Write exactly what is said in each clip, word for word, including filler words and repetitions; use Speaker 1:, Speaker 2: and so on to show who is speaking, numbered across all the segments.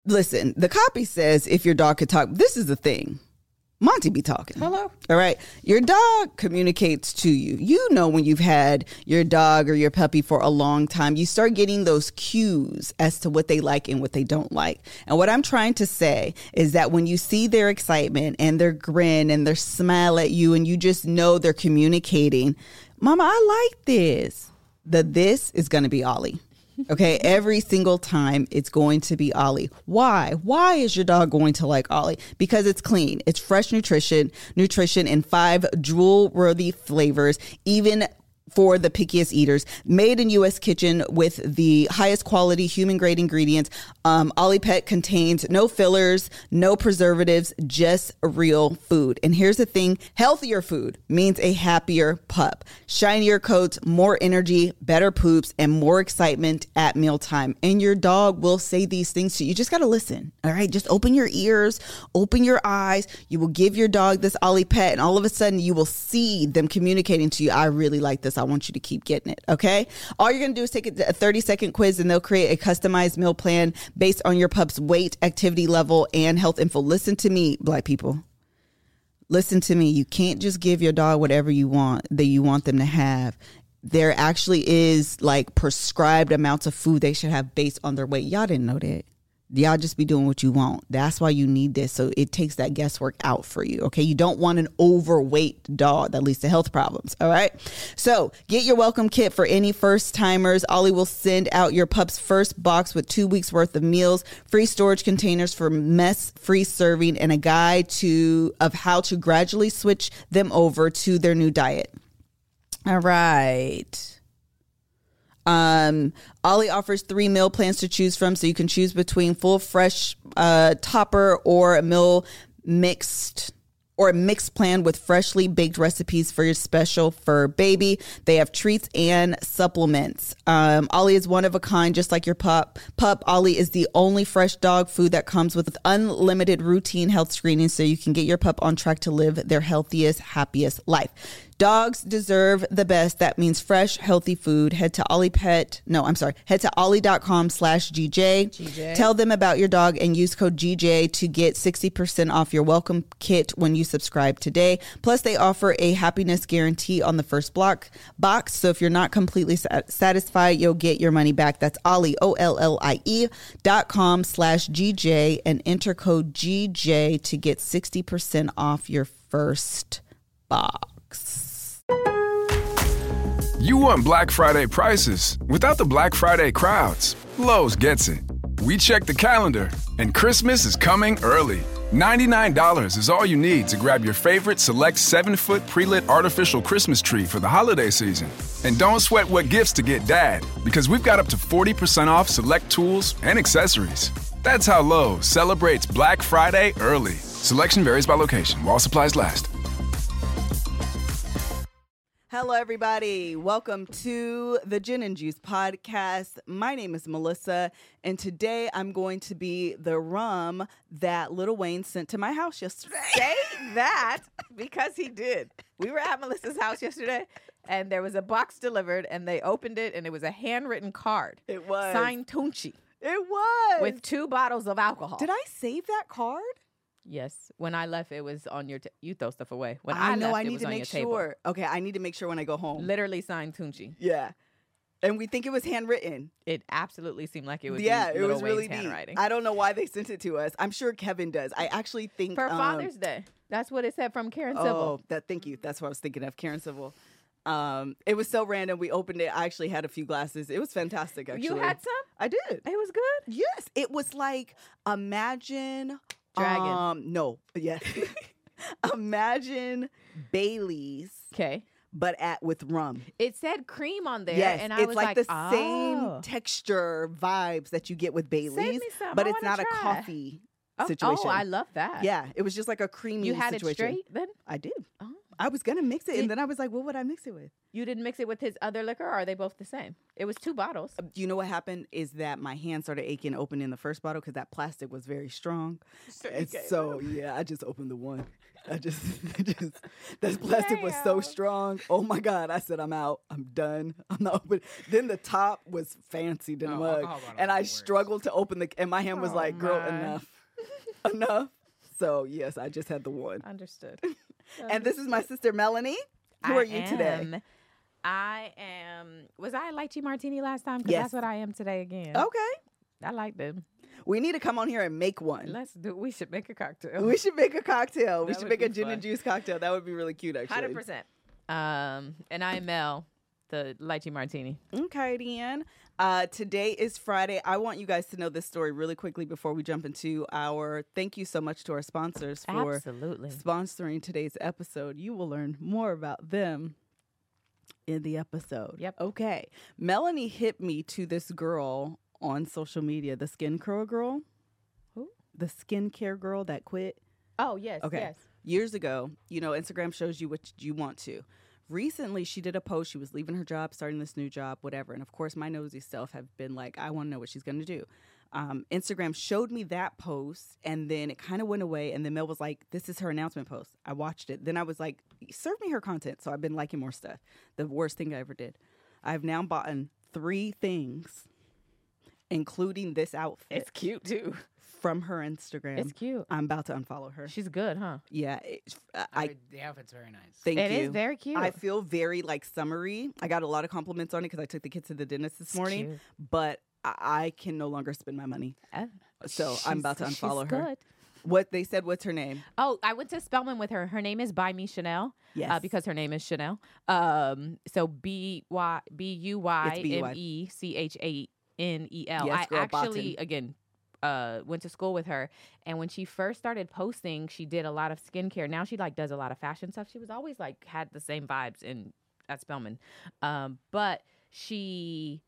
Speaker 1: Listen, the copy says if your dog could talk, this is the thing. Monty be talking.
Speaker 2: Hello.
Speaker 1: All right. Your dog communicates to you. You know when you've had your dog or your puppy for a long time, you start getting those cues as to what they like and what they don't like. And what I'm trying to say is that when you see their excitement and their grin and their smile at you and you just know they're communicating, Mama, I like this. The this is going to be Ollie. Okay, every single time it's going to be Ollie. Why? Why is your dog going to like Ollie? Because it's clean. It's fresh nutrition, nutrition in five drool-worthy flavors, even for the pickiest eaters. Made in U S kitchen with the highest quality human-grade ingredients. Um, Ollie Pet contains no fillers, no preservatives, just real food. And here's the thing, healthier food means a happier pup. Shinier coats, more energy, better poops, and more excitement at mealtime. And your dog will say these things to you. You just got to listen, all right? Just open your ears, open your eyes. You will give your dog this Ollie Pet, and all of a sudden you will see them communicating to you, I really like this. I want you to keep getting it, okay? All you're going to do is take a thirty-second quiz, and they'll create a customized meal plan based on your pup's weight, activity level, and health info. Listen to me, Black people. Listen to me. You can't just give your dog whatever you want, that you want them to have. There actually is like prescribed amounts of food they should have based on their weight. Y'all didn't know that. Y'all just be doing what you want. That's why you need this. So it takes that guesswork out for you. Okay. You don't want an overweight dog that leads to health problems. All right. So get your welcome kit for any first timers. Ollie will send out your pup's first box with two weeks worth of meals, free storage containers for mess free serving, and a guide to of how to gradually switch them over to their new diet. All right. Um, Ollie offers three meal plans to choose from, so you can choose between full fresh uh, topper or a meal mixed or a mixed plan with freshly baked recipes for your special fur baby. They have treats and supplements. Um, Ollie is one of a kind, just like your pup. Pup, Ollie is the only fresh dog food that comes with unlimited routine health screening, so you can get your pup on track to live their healthiest, happiest life. Dogs deserve the best. That means fresh, healthy food. Head to Ollie Pet. No, I'm sorry. Head to ollie.com slash GJ. GJ. Tell them about your dog and use code G J to get sixty percent off your welcome kit when you subscribe today. Plus, they offer a happiness guarantee on the first block box. So if you're not completely satisfied, you'll get your money back. That's Ollie, O L L I E dot com slash G J and enter code G J to get sixty percent off your first box.
Speaker 3: You want Black Friday prices without the Black Friday crowds. Lowe's gets it. We check the calendar, and Christmas is coming early. ninety-nine dollars is all you need to grab your favorite select seven-foot pre-lit artificial Christmas tree for the holiday season. And don't sweat what gifts to get Dad, because we've got up to forty percent off select tools and accessories. That's how Lowe's celebrates Black Friday early. Selection varies by location, while supplies last.
Speaker 1: Hello, everybody. Welcome to the Gin and Juice podcast. My name is Melissa, and today I'm going to be the rum that Lil Wayne sent to my house yesterday.
Speaker 2: Say that because he did. We were at Melissa's house yesterday, and there was a box delivered, and they opened it, and it was a handwritten card.
Speaker 1: It was.
Speaker 2: Signed Tunchi.
Speaker 1: It was.
Speaker 2: With two bottles of alcohol.
Speaker 1: Did I save that card?
Speaker 2: Yes. When I left, it was on your... T- you throw stuff away. When
Speaker 1: I,
Speaker 2: I
Speaker 1: know.
Speaker 2: left,
Speaker 1: I
Speaker 2: it
Speaker 1: need
Speaker 2: was
Speaker 1: to
Speaker 2: on
Speaker 1: make
Speaker 2: your
Speaker 1: sure.
Speaker 2: table.
Speaker 1: Okay, I need to make sure when I go home.
Speaker 2: Literally signed Tunchi.
Speaker 1: Yeah. And we think it was handwritten.
Speaker 2: It absolutely seemed like it was.
Speaker 1: Yeah, it was really
Speaker 2: Wayne's
Speaker 1: neat.
Speaker 2: handwriting.
Speaker 1: I don't know why they sent it to us. I'm sure Kevin does. I actually think
Speaker 2: For
Speaker 1: um,
Speaker 2: Father's Day. That's what it said from Karen
Speaker 1: oh,
Speaker 2: Civil.
Speaker 1: that. Thank you. That's what I was thinking of. Karen Civil. Um, it was so random. We opened it. I actually had a few glasses. It was fantastic. Actually,
Speaker 2: You had some?
Speaker 1: I did.
Speaker 2: It was good?
Speaker 1: Yes, it was like imagine
Speaker 2: Dragon.
Speaker 1: Um, no, yes. Imagine Bailey's.
Speaker 2: Okay.
Speaker 1: But at with rum.
Speaker 2: It said cream on there,
Speaker 1: Yes,
Speaker 2: and I
Speaker 1: it's
Speaker 2: was
Speaker 1: like,
Speaker 2: like,
Speaker 1: the
Speaker 2: oh.
Speaker 1: same texture vibes that you get with Bailey's,
Speaker 2: me some.
Speaker 1: but
Speaker 2: I
Speaker 1: it's
Speaker 2: wanna
Speaker 1: not a
Speaker 2: try.
Speaker 1: coffee
Speaker 2: Oh,
Speaker 1: situation.
Speaker 2: Oh, I love that.
Speaker 1: Yeah, it was just like a creamy
Speaker 2: You had
Speaker 1: situation.
Speaker 2: it straight then?
Speaker 1: I did.
Speaker 2: Oh.
Speaker 1: I was gonna mix it,
Speaker 2: Did-
Speaker 1: and then I was like, "What would I mix it with?"
Speaker 2: You didn't mix it with his other liquor, or are they both the same? It was two bottles.
Speaker 1: You know what happened is that my hand started aching opening the first bottle because that plastic was very strong, and so yeah, I just opened the one. I just, just that plastic was so
Speaker 2: Damn.
Speaker 1: strong. Oh my God! I said, "I'm out. I'm done. I'm not open." Then the top was fancy than a
Speaker 4: No,
Speaker 1: mug,
Speaker 4: alcohol bottles
Speaker 1: and
Speaker 4: are
Speaker 1: I
Speaker 4: the worst.
Speaker 1: struggled to open the. And my hand was
Speaker 2: Oh,
Speaker 1: like, "Girl,
Speaker 2: my.
Speaker 1: enough, enough." So yes, I just had the one.
Speaker 2: Understood.
Speaker 1: And this is my sister Melanie. Who
Speaker 2: I
Speaker 1: are you today?
Speaker 2: am- I am. Was I a lychee martini last time? Because
Speaker 1: Yes.
Speaker 2: that's what I am today again.
Speaker 1: Okay.
Speaker 2: I like them.
Speaker 1: We need to come on here and make one.
Speaker 2: Let's do. We should make a cocktail.
Speaker 1: We should make a cocktail. We
Speaker 2: That
Speaker 1: should
Speaker 2: would
Speaker 1: make a
Speaker 2: be
Speaker 1: gin
Speaker 2: fun.
Speaker 1: and juice cocktail. That would be really cute, actually.
Speaker 2: Hundred percent. Um, and I am Mel, the lychee martini.
Speaker 1: Okay, Deanne. Uh, today is Friday. I want you guys to know this story really quickly before we jump into our thank you so much to our sponsors for
Speaker 2: Absolutely.
Speaker 1: sponsoring today's episode. You will learn more about them in the episode.
Speaker 2: Yep.
Speaker 1: Okay. Melanie hit me to this girl on social media, the Skin Curl girl.
Speaker 2: Who?
Speaker 1: The skincare girl that quit.
Speaker 2: Oh yes.
Speaker 1: Okay.
Speaker 2: Yes.
Speaker 1: Years ago, you know, Instagram shows you what you want to. Recently, she did a post. She was leaving her job, starting this new job, whatever. And of course, my nosy self have been like, I want to know what she's going to do. Um, Instagram showed me that post, and then it kind of went away. And then Mel was like, this is her announcement post. I watched it. Then I was like, serve me her content. So I've been liking more stuff. The worst thing I ever did. I've now bought three things, including this outfit.
Speaker 2: It's cute too.
Speaker 1: From her Instagram.
Speaker 2: It's cute.
Speaker 1: I'm about to unfollow her.
Speaker 2: She's good, huh?
Speaker 1: Yeah. It, I,
Speaker 4: I,
Speaker 1: I
Speaker 4: the outfit's very nice.
Speaker 1: thank
Speaker 2: It
Speaker 1: you.
Speaker 2: is very cute.
Speaker 1: I feel very like summery. I got a lot of compliments on it because I took the kids to the dentist this
Speaker 2: It's
Speaker 1: morning,
Speaker 2: cute.
Speaker 1: but I, I can no longer spend my money.
Speaker 2: Uh,
Speaker 1: So I'm about to
Speaker 2: she's-
Speaker 1: unfollow
Speaker 2: she's
Speaker 1: her.
Speaker 2: good.
Speaker 1: What they said, what's her name?
Speaker 2: Oh, I went to Spelman with her. Her name is By Me Chanel.
Speaker 1: Yes.
Speaker 2: Uh, because her name is Chanel. Um, so B Y B U Y
Speaker 1: It's B U Y.
Speaker 2: M E C H A N E L.
Speaker 1: Yes,
Speaker 2: I
Speaker 1: girl,
Speaker 2: actually,
Speaker 1: Botan.
Speaker 2: again, uh, went to school with her, and when she first started posting, she did a lot of skincare. Now she like does a lot of fashion stuff. She was always like had the same vibes in at Spelman, um, but she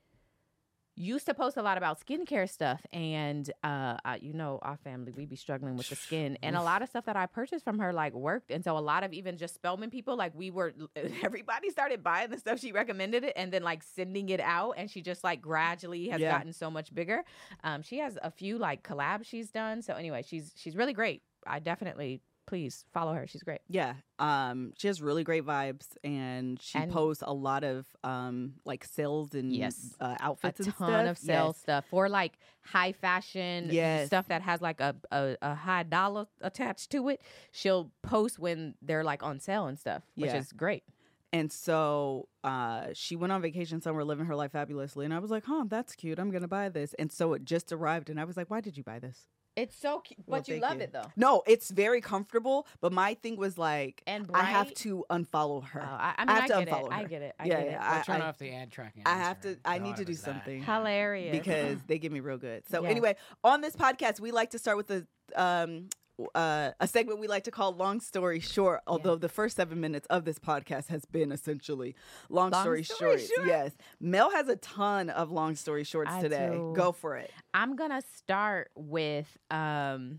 Speaker 2: used to post a lot about skincare stuff, and uh, I, you know, our family, we be struggling with the skin, and a lot of stuff that I purchased from her like worked, and so a lot of even just Spelman people, like we were, everybody started buying the stuff she recommended it, and then like sending it out, and she just like gradually has
Speaker 1: Yeah.
Speaker 2: gotten so much bigger. Um, she has a few like collabs she's done, so anyway, she's she's really great. I definitely please follow her. She's great.
Speaker 1: Yeah. Um, she has really great vibes, and she
Speaker 2: And-
Speaker 1: posts a lot of um, like sales and
Speaker 2: Yes.
Speaker 1: uh,
Speaker 2: A
Speaker 1: outfits and
Speaker 2: ton
Speaker 1: stuff.
Speaker 2: of sales
Speaker 1: Yes.
Speaker 2: stuff for like high fashion
Speaker 1: Yes.
Speaker 2: stuff that has like a, a, a high dollar attached to it. She'll post when they're like on sale and stuff, which
Speaker 1: Yeah.
Speaker 2: is great.
Speaker 1: And so uh, she went on vacation somewhere, living her life fabulously. And I was like, huh, that's cute. I'm going to buy this. And so it just arrived. And I was like, why did you buy this?
Speaker 2: It's so cute,
Speaker 1: Well,
Speaker 2: but you
Speaker 1: thank
Speaker 2: love
Speaker 1: you.
Speaker 2: it though.
Speaker 1: No, it's very comfortable. But my thing was like,
Speaker 2: And
Speaker 1: I have
Speaker 2: bright.
Speaker 1: to unfollow her.
Speaker 2: Oh, I, I mean,
Speaker 1: I
Speaker 2: I,
Speaker 1: have to
Speaker 2: get it.
Speaker 1: unfollow
Speaker 2: I
Speaker 1: her.
Speaker 2: get it. I
Speaker 1: Yeah,
Speaker 2: get
Speaker 1: yeah,
Speaker 4: Or
Speaker 1: I-
Speaker 4: turn
Speaker 1: I-
Speaker 4: off the ad tracking. on
Speaker 1: I have to.
Speaker 4: Instagram.
Speaker 1: I
Speaker 4: A
Speaker 1: need
Speaker 4: lot
Speaker 1: to
Speaker 4: of
Speaker 1: do
Speaker 4: it's that.
Speaker 1: something
Speaker 2: it. Hilarious.
Speaker 1: because they get me real good. So
Speaker 2: Yeah.
Speaker 1: anyway, on this podcast, we like to start with the um, uh, a segment we like to call "Long Story Short." Although the first seven minutes of this podcast has been essentially long,
Speaker 2: Long
Speaker 1: story,
Speaker 2: story
Speaker 1: short.
Speaker 2: short.
Speaker 1: Yes, Mel has a ton of long story shorts
Speaker 2: I
Speaker 1: today.
Speaker 2: do.
Speaker 1: Go for it.
Speaker 2: I'm gonna start with um,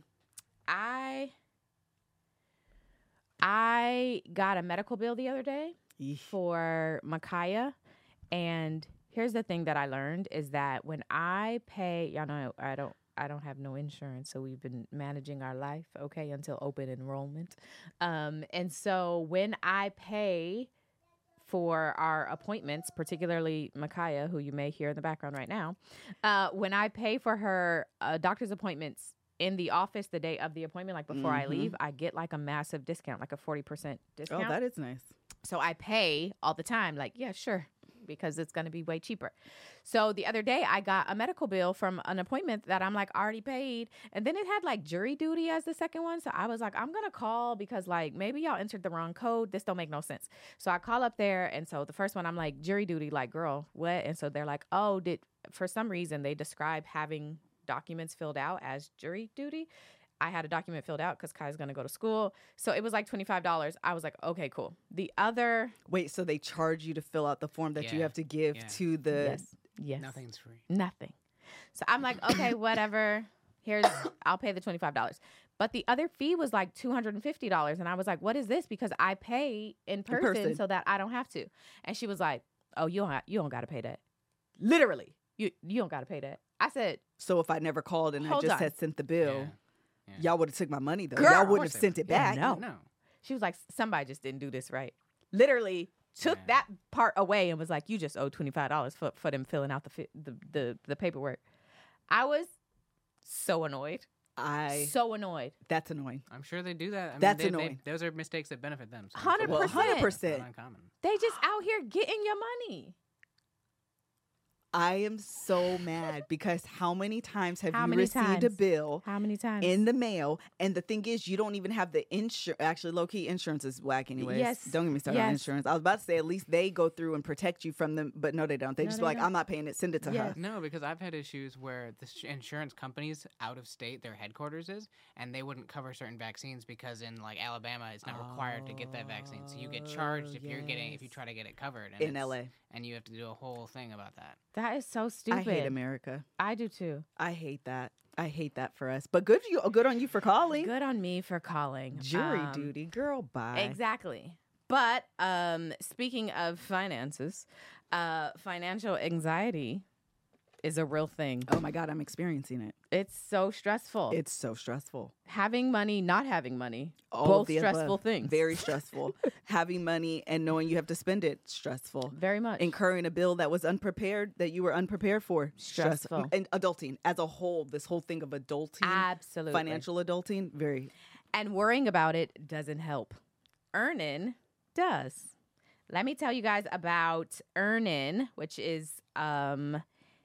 Speaker 2: I I got a medical bill the other day
Speaker 1: Yeesh.
Speaker 2: for Micaiah, and here's the thing that I learned is that when I pay, y'all know I don't. I don't have no insurance, so we've been managing our life, okay, until open enrollment. Um, and so when I pay for our appointments, particularly Micaiah, who you may hear in the background right now, uh, when I pay for her uh, doctor's appointments in the office the day of the appointment, like before I
Speaker 1: Mhm.
Speaker 2: leave, I get like a massive discount, like a forty percent
Speaker 1: Oh,
Speaker 2: discount.
Speaker 1: that is nice.
Speaker 2: So I pay all the time, like, yeah, sure, because it's going to be way cheaper. So the other day I got a medical bill from an appointment that I'm like already paid. And then it had like jury duty as the second one. So I was like, I'm going to call because like maybe y'all entered the wrong code. This don't make no sense. So I call up there. And so the first one I'm like, jury duty, like, girl, what? And so they're like, oh, did for some reason they describe having documents filled out as jury duty. I had a document filled out because Kai's going to go to school. So it was like twenty-five dollars. I was like, okay, cool. The other,
Speaker 1: Wait, so they charge you to fill out the form that you
Speaker 4: Yeah.
Speaker 1: have to give
Speaker 4: Yeah.
Speaker 1: to the.
Speaker 2: yes, yes,
Speaker 4: Nothing's free.
Speaker 2: nothing. So I'm like, okay, whatever. here's, I'll pay the twenty-five dollars. But the other fee was like two hundred fifty dollars. And I was like, what is this? Because I pay in person, in person so that I don't have to. And she was like, oh, you don't, ha- you don't got to pay that. Literally, you you don't got to pay that. I said.
Speaker 1: So if I never called and I just on. had sent the bill, yeah. Yeah. y'all would have took my money though.
Speaker 2: Girl,
Speaker 1: y'all wouldn't have sent it back.
Speaker 2: Yeah, no. no. She was like, somebody just didn't do this right. Literally took yeah. that part away and was like, you just owe twenty-five dollars for, for them filling out the, fi- the the the paperwork. I was so annoyed. I so annoyed.
Speaker 1: That's annoying.
Speaker 4: I'm sure they do that. I
Speaker 1: that's
Speaker 4: mean, they,
Speaker 1: annoying.
Speaker 4: They, those are mistakes that benefit them.
Speaker 2: So Hundred percent.
Speaker 1: Hundred percent.
Speaker 2: They just out here getting your money.
Speaker 1: I am so mad because how many times have
Speaker 2: how
Speaker 1: you received
Speaker 2: times?
Speaker 1: a bill
Speaker 2: how many times
Speaker 1: in the mail? And the thing is, you don't even have the insurance. Actually, low-key insurance is whack anyways.
Speaker 2: Yes.
Speaker 1: Don't get me started
Speaker 2: yes.
Speaker 1: on insurance. I was about to say at least they go through and protect you from them, but no, they don't. They
Speaker 2: no,
Speaker 1: just
Speaker 2: they
Speaker 1: be like,
Speaker 2: don't.
Speaker 1: I'm not paying it. Send it to
Speaker 2: yes.
Speaker 1: her.
Speaker 4: No, because I've had issues where the sh- insurance companies out of state, their headquarters is, and they wouldn't cover certain vaccines because in like Alabama, it's not required oh, to get that vaccine. So you get charged if yes. you're getting if you try to get it covered. And
Speaker 1: in L A.
Speaker 4: And you have to do a whole thing about that.
Speaker 2: That is so stupid.
Speaker 1: I hate America.
Speaker 2: I do too.
Speaker 1: I hate that. I hate that for us. But good for you. Good on you for calling.
Speaker 2: Good on me for calling.
Speaker 1: Jury
Speaker 2: um,
Speaker 1: duty, girl. Bye.
Speaker 2: Exactly. But um, speaking of finances, uh, financial anxiety is a real thing.
Speaker 1: Oh my God, I'm experiencing it.
Speaker 2: It's so stressful.
Speaker 1: It's so stressful.
Speaker 2: Having money, not having money,
Speaker 1: all
Speaker 2: both
Speaker 1: of the
Speaker 2: stressful
Speaker 1: above.
Speaker 2: things.
Speaker 1: Very stressful. Having money and knowing you have to spend it, stressful.
Speaker 2: Very much.
Speaker 1: Incurring a bill that was unprepared, that you were unprepared for,
Speaker 2: stressful.
Speaker 1: stressful. And adulting as a whole, this whole thing of adulting,
Speaker 2: absolutely,
Speaker 1: financial adulting, very.
Speaker 2: And worrying about it doesn't help. Earnin does. Let me tell you guys about Earnin, which is um.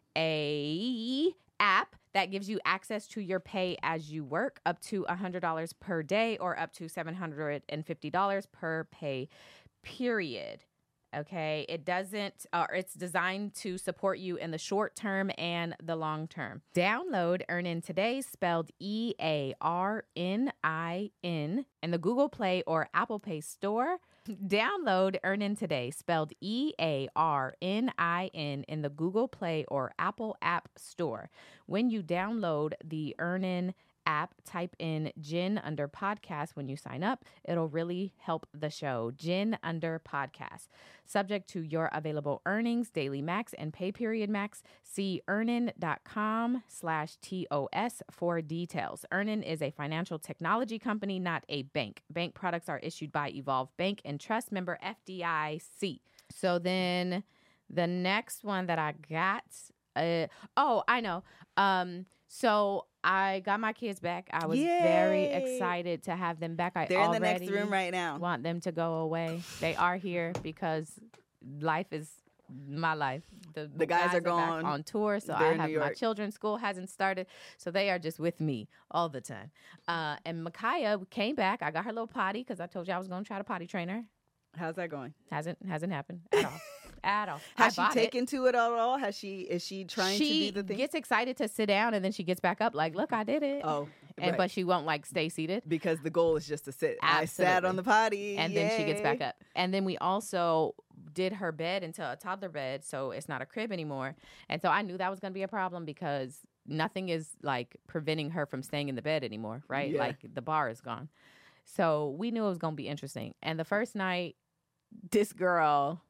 Speaker 2: a app that gives you access to your pay as you work, up to one hundred dollars per day or up to seven hundred fifty dollars per pay period. Okay, it doesn't, or it's designed to support you in the short term and the long term. Download Earnin today, spelled E A R N I N, in the Google Play or Apple Pay store. Download Earnin today, spelled E A R N I N, in the Google Play or Apple App Store. When you download the Earnin app, type in Jen under podcast when you sign up. It'll really help the show. Jen under podcast. Subject to your available earnings, daily max, and pay period max. See earnin.com slash TOS for details. Earnin is a financial technology company, not a bank. Bank products are issued by Evolve Bank and Trust, member F D I C. So then the next one that I got, uh, oh, I know. Um, so I got my kids back. I was Yay. very excited to have them back. I
Speaker 1: They're in the next room right now.
Speaker 2: Want them to go away. They are here because life is my life. The,
Speaker 1: the guys, guys are gone
Speaker 2: on tour, so
Speaker 1: They're
Speaker 2: I have my children. School hasn't started, so they are just with me all the time. Uh, and Micaiah came back. I got her little potty because I told you I was going to try to potty train her.
Speaker 1: How's that going?
Speaker 2: Hasn't hasn't happened at all. At all.
Speaker 1: Has
Speaker 2: I
Speaker 1: she taken it. to it at all? Has she? Is she trying
Speaker 2: she
Speaker 1: to do the thing?
Speaker 2: She gets excited to sit down and then she gets back up like, look, I did it.
Speaker 1: Oh,
Speaker 2: and
Speaker 1: right.
Speaker 2: but she won't like stay seated
Speaker 1: because the goal is just to sit.
Speaker 2: Absolutely.
Speaker 1: I sat on the potty,
Speaker 2: and
Speaker 1: Yay.
Speaker 2: then she gets back up. And then we also did her bed into a toddler bed, so it's not a crib anymore. And so I knew that was going to be a problem because nothing is like preventing her from staying in the bed anymore, right?
Speaker 1: Yeah.
Speaker 2: Like the bar is gone. So we knew it was going to be interesting. And the first night, this girl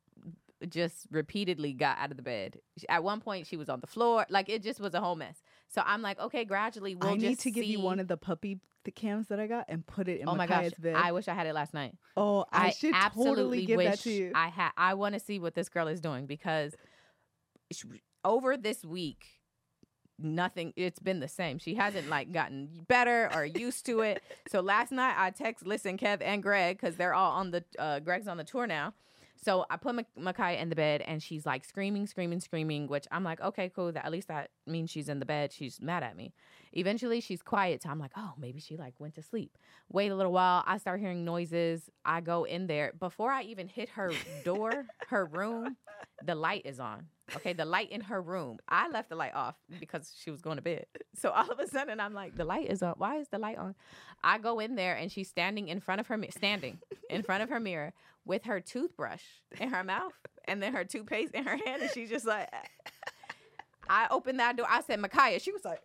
Speaker 2: just repeatedly got out of the bed. At one point, she was on the floor. Like, it just was a whole mess. So I'm like, okay, gradually, we'll
Speaker 1: I
Speaker 2: just
Speaker 1: need to give
Speaker 2: see.
Speaker 1: you one of the puppy the cams that I got and put it in
Speaker 2: oh my
Speaker 1: Micaiah's
Speaker 2: gosh,
Speaker 1: bed.
Speaker 2: I wish I had it last night.
Speaker 1: Oh, I,
Speaker 2: I
Speaker 1: should
Speaker 2: absolutely
Speaker 1: totally give
Speaker 2: wish
Speaker 1: that to you.
Speaker 2: I had. I want to see what this girl is doing because she, over this week, nothing. It's been the same. She hasn't like gotten better or used to it. So last night I text, listen, Kev and Greg, because they're all on the. Uh, Greg's on the tour now. So I put M- Micaiah in the bed and she's like screaming, screaming, screaming, which I'm like, okay, cool. That, at least that means she's in the bed. She's mad at me. Eventually she's quiet. So I'm like, oh, maybe she like went to sleep. Wait a little while. I start hearing noises. I go in there. Before I even hit her door, her room, the light is on. Okay, the light in her room. I left the light off because she was going to bed. So all of a sudden I'm like, the light is on. Why is the light on? I go in there and she's standing in front of her, standing in front of her mirror with her toothbrush in her mouth and then her toothpaste in her hand. And she's just like, I opened that door. I said, Micaiah. She was like,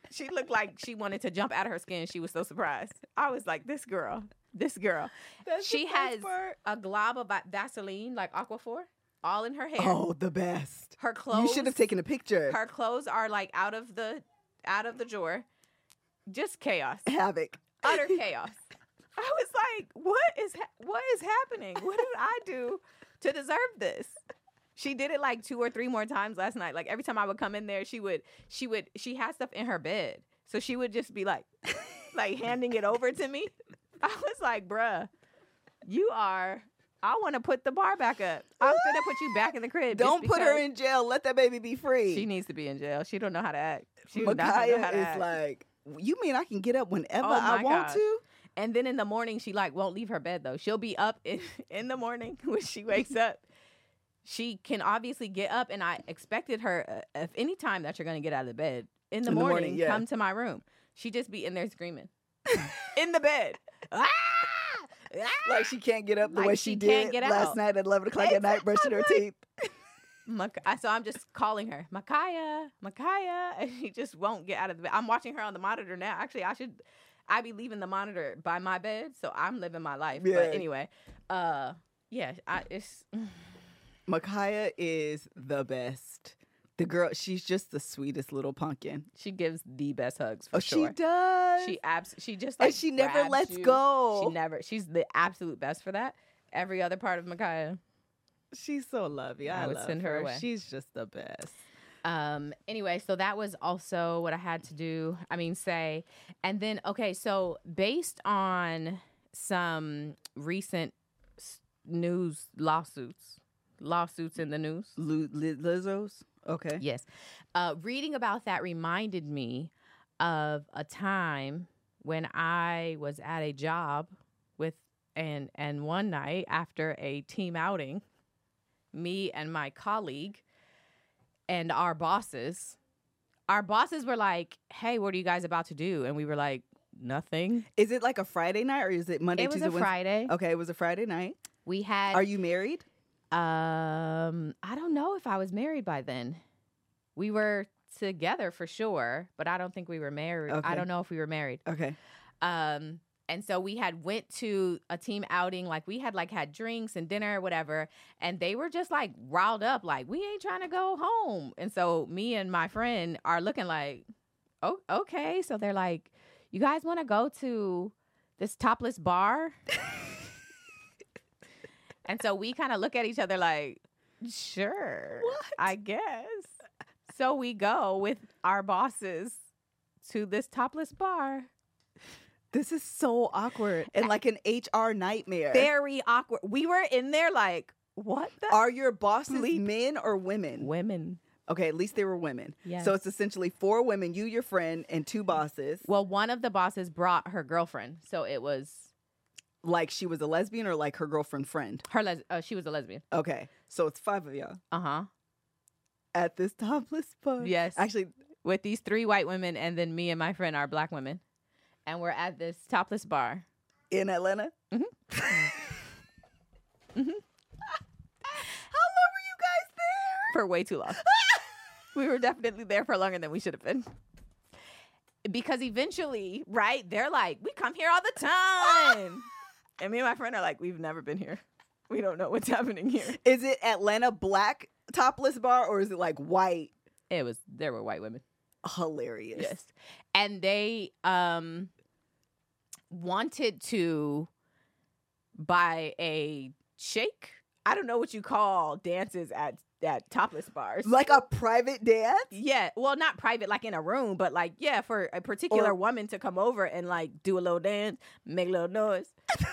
Speaker 2: She looked like she wanted to jump out of her skin. She was so surprised. I was like, this girl, this girl.
Speaker 1: That's
Speaker 2: she
Speaker 1: the best
Speaker 2: has
Speaker 1: part.
Speaker 2: a glob of Va- Vaseline, like Aquaphor, all in her hair.
Speaker 1: Oh, the best.
Speaker 2: Her clothes.
Speaker 1: You should have taken a picture.
Speaker 2: Her clothes are like out of the out of the drawer. Just chaos.
Speaker 1: Havoc.
Speaker 2: Utter chaos. I was like, what is ha- what is happening? What did I do to deserve this? She did it like two or three more times last night. Like every time I would come in there, she would she would she had stuff in her bed. So she would just be like like handing it over to me. I was like, bruh, you are I want to put the bar back up. I'm gonna put you back in the crib. just
Speaker 1: Don't put her
Speaker 2: because
Speaker 1: in jail. Let that baby be free.
Speaker 2: She needs to be in jail. She don't know how to act. She does not know how
Speaker 1: Micaiah
Speaker 2: to
Speaker 1: is
Speaker 2: act.
Speaker 1: like, you mean I can get up whenever
Speaker 2: Oh
Speaker 1: I
Speaker 2: my
Speaker 1: want
Speaker 2: gosh.
Speaker 1: to?
Speaker 2: And then in the morning, she like won't leave her bed though. She'll be up in, in the morning when she wakes up. She can obviously get up, and I expected her uh, if any time that you're gonna get out of the bed in the
Speaker 1: In the
Speaker 2: morning,
Speaker 1: morning, yeah.
Speaker 2: come to my room. She just be in there screaming in the bed. Ah! Ah!
Speaker 1: Like she can't get up the
Speaker 2: Like
Speaker 1: way
Speaker 2: she
Speaker 1: she,
Speaker 2: can't
Speaker 1: did
Speaker 2: get
Speaker 1: last
Speaker 2: out.
Speaker 1: night at eleven o'clock at night brushing her teeth.
Speaker 2: Mak- I- so I'm just calling her, Micaiah, Micaiah, and she just won't get out of the bed. I'm watching her on the monitor now. Actually, I should, I be leaving the monitor by my bed, so I'm living my life.
Speaker 1: Yeah.
Speaker 2: But anyway, uh, yeah, I, it's
Speaker 1: Micaiah is the best. The girl, she's just the sweetest little pumpkin.
Speaker 2: she gives the best hugs for
Speaker 1: Oh,
Speaker 2: sure.
Speaker 1: she does.
Speaker 2: She abs, she just like
Speaker 1: and she never
Speaker 2: grabs
Speaker 1: lets
Speaker 2: you.
Speaker 1: go.
Speaker 2: She never. She's the absolute best for that. Every other part of Micaiah.
Speaker 1: She's so lovely. I,
Speaker 2: I would
Speaker 1: love
Speaker 2: send her away.
Speaker 1: She's just the best.
Speaker 2: Um, anyway, so that was also what I had to do. I mean, say, and then, okay, so based on some recent s- news lawsuits, lawsuits in the news.
Speaker 1: Lu- Li- Lizzo's? Okay.
Speaker 2: Yes. Uh, reading about that reminded me of a time when I was at a job with, and, and one night after a team outing, me and my colleague and our bosses, our bosses were like, hey, what are you guys about to do? And we were like, nothing.
Speaker 1: Is it like a Friday night or is it Monday,
Speaker 2: It was
Speaker 1: Tuesday,
Speaker 2: a
Speaker 1: Wednesday?
Speaker 2: Friday.
Speaker 1: Okay, it was a Friday night.
Speaker 2: We had,
Speaker 1: Are you married?
Speaker 2: um, I don't know if I was married by then. We were together for sure, but I don't think we were married.
Speaker 1: Okay.
Speaker 2: I don't know if we were married.
Speaker 1: Okay.
Speaker 2: Um, and so we had went to a team outing, like we had like had drinks and dinner or whatever, and they were just like riled up, like we ain't trying to go home. And so me and my friend are looking like, oh, okay. So they're like, you guys want to go to this topless bar? And so we kind of look at each other like, sure,
Speaker 1: What?
Speaker 2: I guess. So we go with our bosses to this topless bar.
Speaker 1: This is so awkward and like an H R nightmare.
Speaker 2: Very awkward. We were in there like, what the?
Speaker 1: Are your bosses
Speaker 2: Bleep.
Speaker 1: men or women?
Speaker 2: Women.
Speaker 1: Okay, at least they were women.
Speaker 2: Yes.
Speaker 1: So it's essentially four women, you, your friend, and two bosses.
Speaker 2: Well, one of the bosses brought her girlfriend. So it was
Speaker 1: Like she was a lesbian or like her girlfriend friend?
Speaker 2: her, les- uh, she was a lesbian.
Speaker 1: Okay, so it's five of y'all
Speaker 2: Uh-huh.
Speaker 1: at this topless bar.
Speaker 2: Yes.
Speaker 1: Actually,
Speaker 2: With these three white women and then me and my friend are black women. And we're at this topless bar.
Speaker 1: in Atlanta.
Speaker 2: Mhm.
Speaker 1: Mhm. How long were you guys there?
Speaker 2: For way too long. We were definitely there for longer than we should have been. Because eventually, right, they're like, we come here all the time. And me and my friend are like, we've never been here. We don't know what's happening here.
Speaker 1: Is it Atlanta black topless bar or is it like white?
Speaker 2: It was, there were white women.
Speaker 1: Hilarious.
Speaker 2: Yes. And they um wanted to buy a shake. I don't know what you call dances at, at topless bars.
Speaker 1: Like a private dance?
Speaker 2: Yeah, well, not private, like in a room, but like, yeah, for a particular
Speaker 1: Or-
Speaker 2: woman to come over and like do a little dance, make a little noise.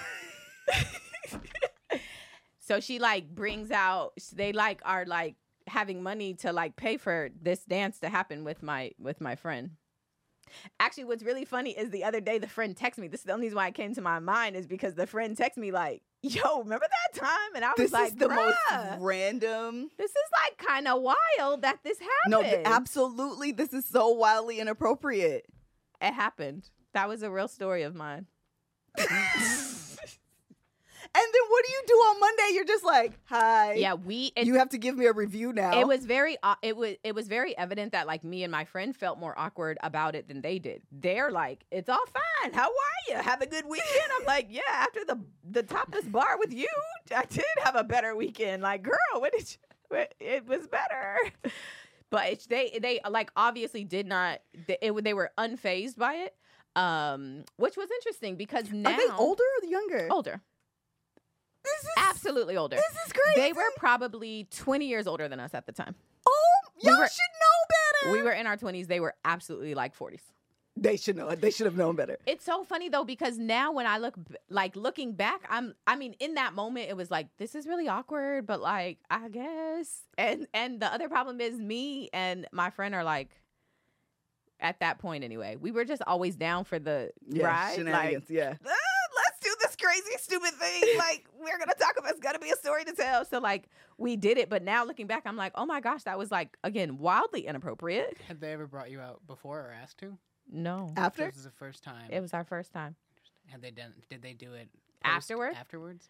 Speaker 2: So she like brings out, they like are like having money to like pay for this dance to happen with my with my friend. Actually, what's really funny is the other day the friend texted me. This is the only reason why it came to my mind is because the friend texted me like, yo, remember that time? And I was
Speaker 1: This
Speaker 2: like,
Speaker 1: is the most
Speaker 2: "Bruh,
Speaker 1: random.
Speaker 2: this is like kind of wild that this happened.
Speaker 1: No, th- absolutely. This is so wildly inappropriate.
Speaker 2: It happened. That was a real story of mine.
Speaker 1: then what do you do on Monday? You're just like, hi.
Speaker 2: Yeah, we. It,
Speaker 1: you have to give me a review now.
Speaker 2: It was very. Uh, it was. It was very evident that like me and my friend felt more awkward about it than they did. They're like, "It's all fine. How are you? Have a good weekend." I'm like, "Yeah." After the the topless bar with you, I did have a better weekend. Like, girl, what did you? It was better. But it's, they they like obviously did not. They, it, they were unfazed by it, um, which was interesting because now
Speaker 1: Are they older or younger?
Speaker 2: older.
Speaker 1: This is
Speaker 2: Absolutely older.
Speaker 1: This is crazy.
Speaker 2: They were probably twenty years older than us at the time.
Speaker 1: Oh, y'all
Speaker 2: were-
Speaker 1: should know better.
Speaker 2: We were in our twenties. They were absolutely like forties.
Speaker 1: They should know. They should have known better.
Speaker 2: It's so funny though because now when I look b- like looking back, I'm I mean in that moment it was like this is really awkward, but like I guess. And and the other problem is me and my friend are like at that point anyway. We were just always down for the
Speaker 1: Yeah,
Speaker 2: ride.
Speaker 1: shenanigans.
Speaker 2: Like,
Speaker 1: yeah.
Speaker 2: "Ah, let's do this crazy stupid thing. Like we're gonna talk about. It's gonna be a story to tell. So like we did it, but now looking back, I'm like, oh my gosh, that was like again wildly inappropriate.
Speaker 4: Had they ever brought you out before or asked to?
Speaker 2: No,
Speaker 1: After?
Speaker 4: This is the first time.
Speaker 2: it was our first time.
Speaker 4: Had they done? Did they do it post-
Speaker 2: Afterward?
Speaker 4: Afterwards.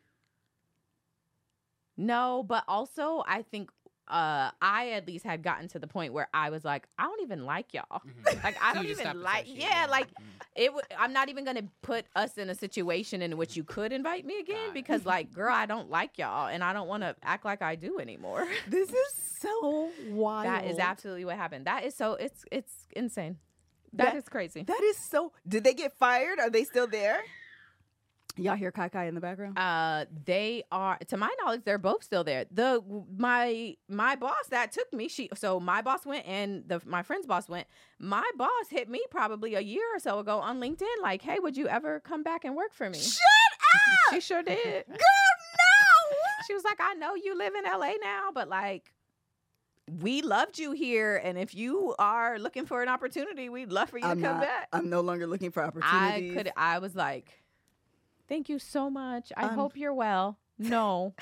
Speaker 2: No, but also I think uh I at least had gotten to the point where I was like, I don't even like y'all.
Speaker 4: Mhm.
Speaker 2: Like I
Speaker 4: So
Speaker 2: don't don't
Speaker 4: you just
Speaker 2: even
Speaker 4: stopped
Speaker 2: like.
Speaker 4: associating,
Speaker 2: Yeah,
Speaker 4: yeah.
Speaker 2: like
Speaker 4: Mhm.
Speaker 2: it. W- I'm not even gonna put us in a situation in which you could invite me again
Speaker 4: Got it.
Speaker 2: because, like, girl, I don't like y'all, and I don't want to act like I do anymore.
Speaker 1: This is so wild.
Speaker 2: That is absolutely what happened. That is so. It's it's insane. that
Speaker 1: That-
Speaker 2: is crazy.
Speaker 1: That is so. Did they get fired? Are they still there? Y'all hear Kai Kai in the background?
Speaker 2: Uh, they are, to my knowledge, they're both still there. The my my boss that took me, she so my boss went and the my friend's boss went. My boss hit me probably a year or so ago on LinkedIn, like, "Hey, would you ever come back and work for me?"
Speaker 1: Shut
Speaker 2: She
Speaker 1: up,
Speaker 2: sure did.
Speaker 1: girl. No.
Speaker 2: She was like, "I know you live in L A now, but like, we loved you here, and if you are looking for an opportunity, we'd love for you
Speaker 1: I'm
Speaker 2: to come
Speaker 1: not.
Speaker 2: back."
Speaker 1: I'm no longer looking for
Speaker 2: I
Speaker 1: opportunities.
Speaker 2: could. I was like, "Thank you so much. I
Speaker 1: Um,
Speaker 2: hope you're well." No,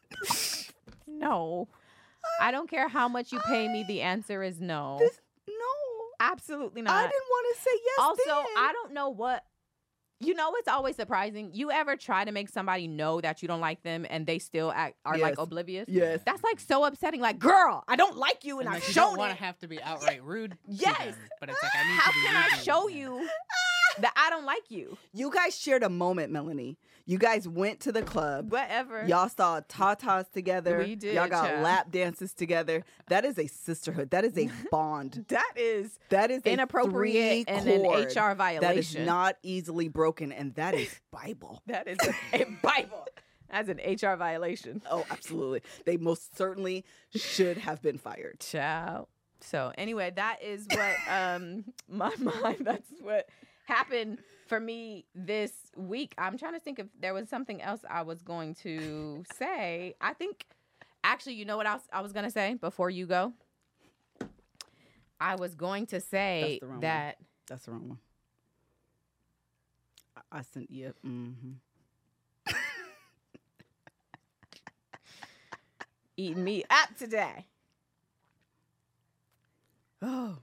Speaker 2: no. I don't care how much you pay me. The answer is no.
Speaker 1: This, no.
Speaker 2: Absolutely
Speaker 1: I
Speaker 2: not.
Speaker 1: didn't want to say yes.
Speaker 2: Also,
Speaker 1: then.
Speaker 2: I don't know what. You know, it's always surprising. You ever try to make somebody know that you don't like them and they still act, are like
Speaker 1: Yes.
Speaker 2: oblivious?
Speaker 1: Yes.
Speaker 2: That's like so upsetting. Like, girl, I don't like you, and,
Speaker 4: And
Speaker 2: I've
Speaker 4: like, you
Speaker 2: shown
Speaker 4: don't want
Speaker 2: it.
Speaker 4: to have to be outright rude. to
Speaker 2: Yes.
Speaker 4: them, but it's like I need
Speaker 2: How
Speaker 4: to be
Speaker 2: can
Speaker 4: rude
Speaker 2: I
Speaker 4: to you.
Speaker 2: show
Speaker 4: Yeah.
Speaker 2: you that I don't like you?
Speaker 1: You guys shared a moment, Melanie. You guys went to the club.
Speaker 2: Whatever.
Speaker 1: Y'all saw tatas together.
Speaker 2: We did,
Speaker 1: Y'all got
Speaker 2: child.
Speaker 1: lap dances together. That is a sisterhood. That is a bond.
Speaker 2: That is
Speaker 1: That is a
Speaker 2: inappropriate and an
Speaker 1: three-chord
Speaker 2: H R violation.
Speaker 1: that is not easily broken, and that is Bible.
Speaker 2: That is a, a Bible. That's an H R violation.
Speaker 1: Oh, absolutely. They most certainly should have been fired.
Speaker 2: Ciao. So anyway, that is what um my mind. That's what happened for me this week. I'm trying to think if there was something else I was going to say. I think actually, you know what else I was gonna say before you go? I was going to say
Speaker 1: That's the wrong
Speaker 2: that
Speaker 1: That's the wrong one. I, I sent you. Mm-hmm.
Speaker 2: eating me up today.
Speaker 1: Oh.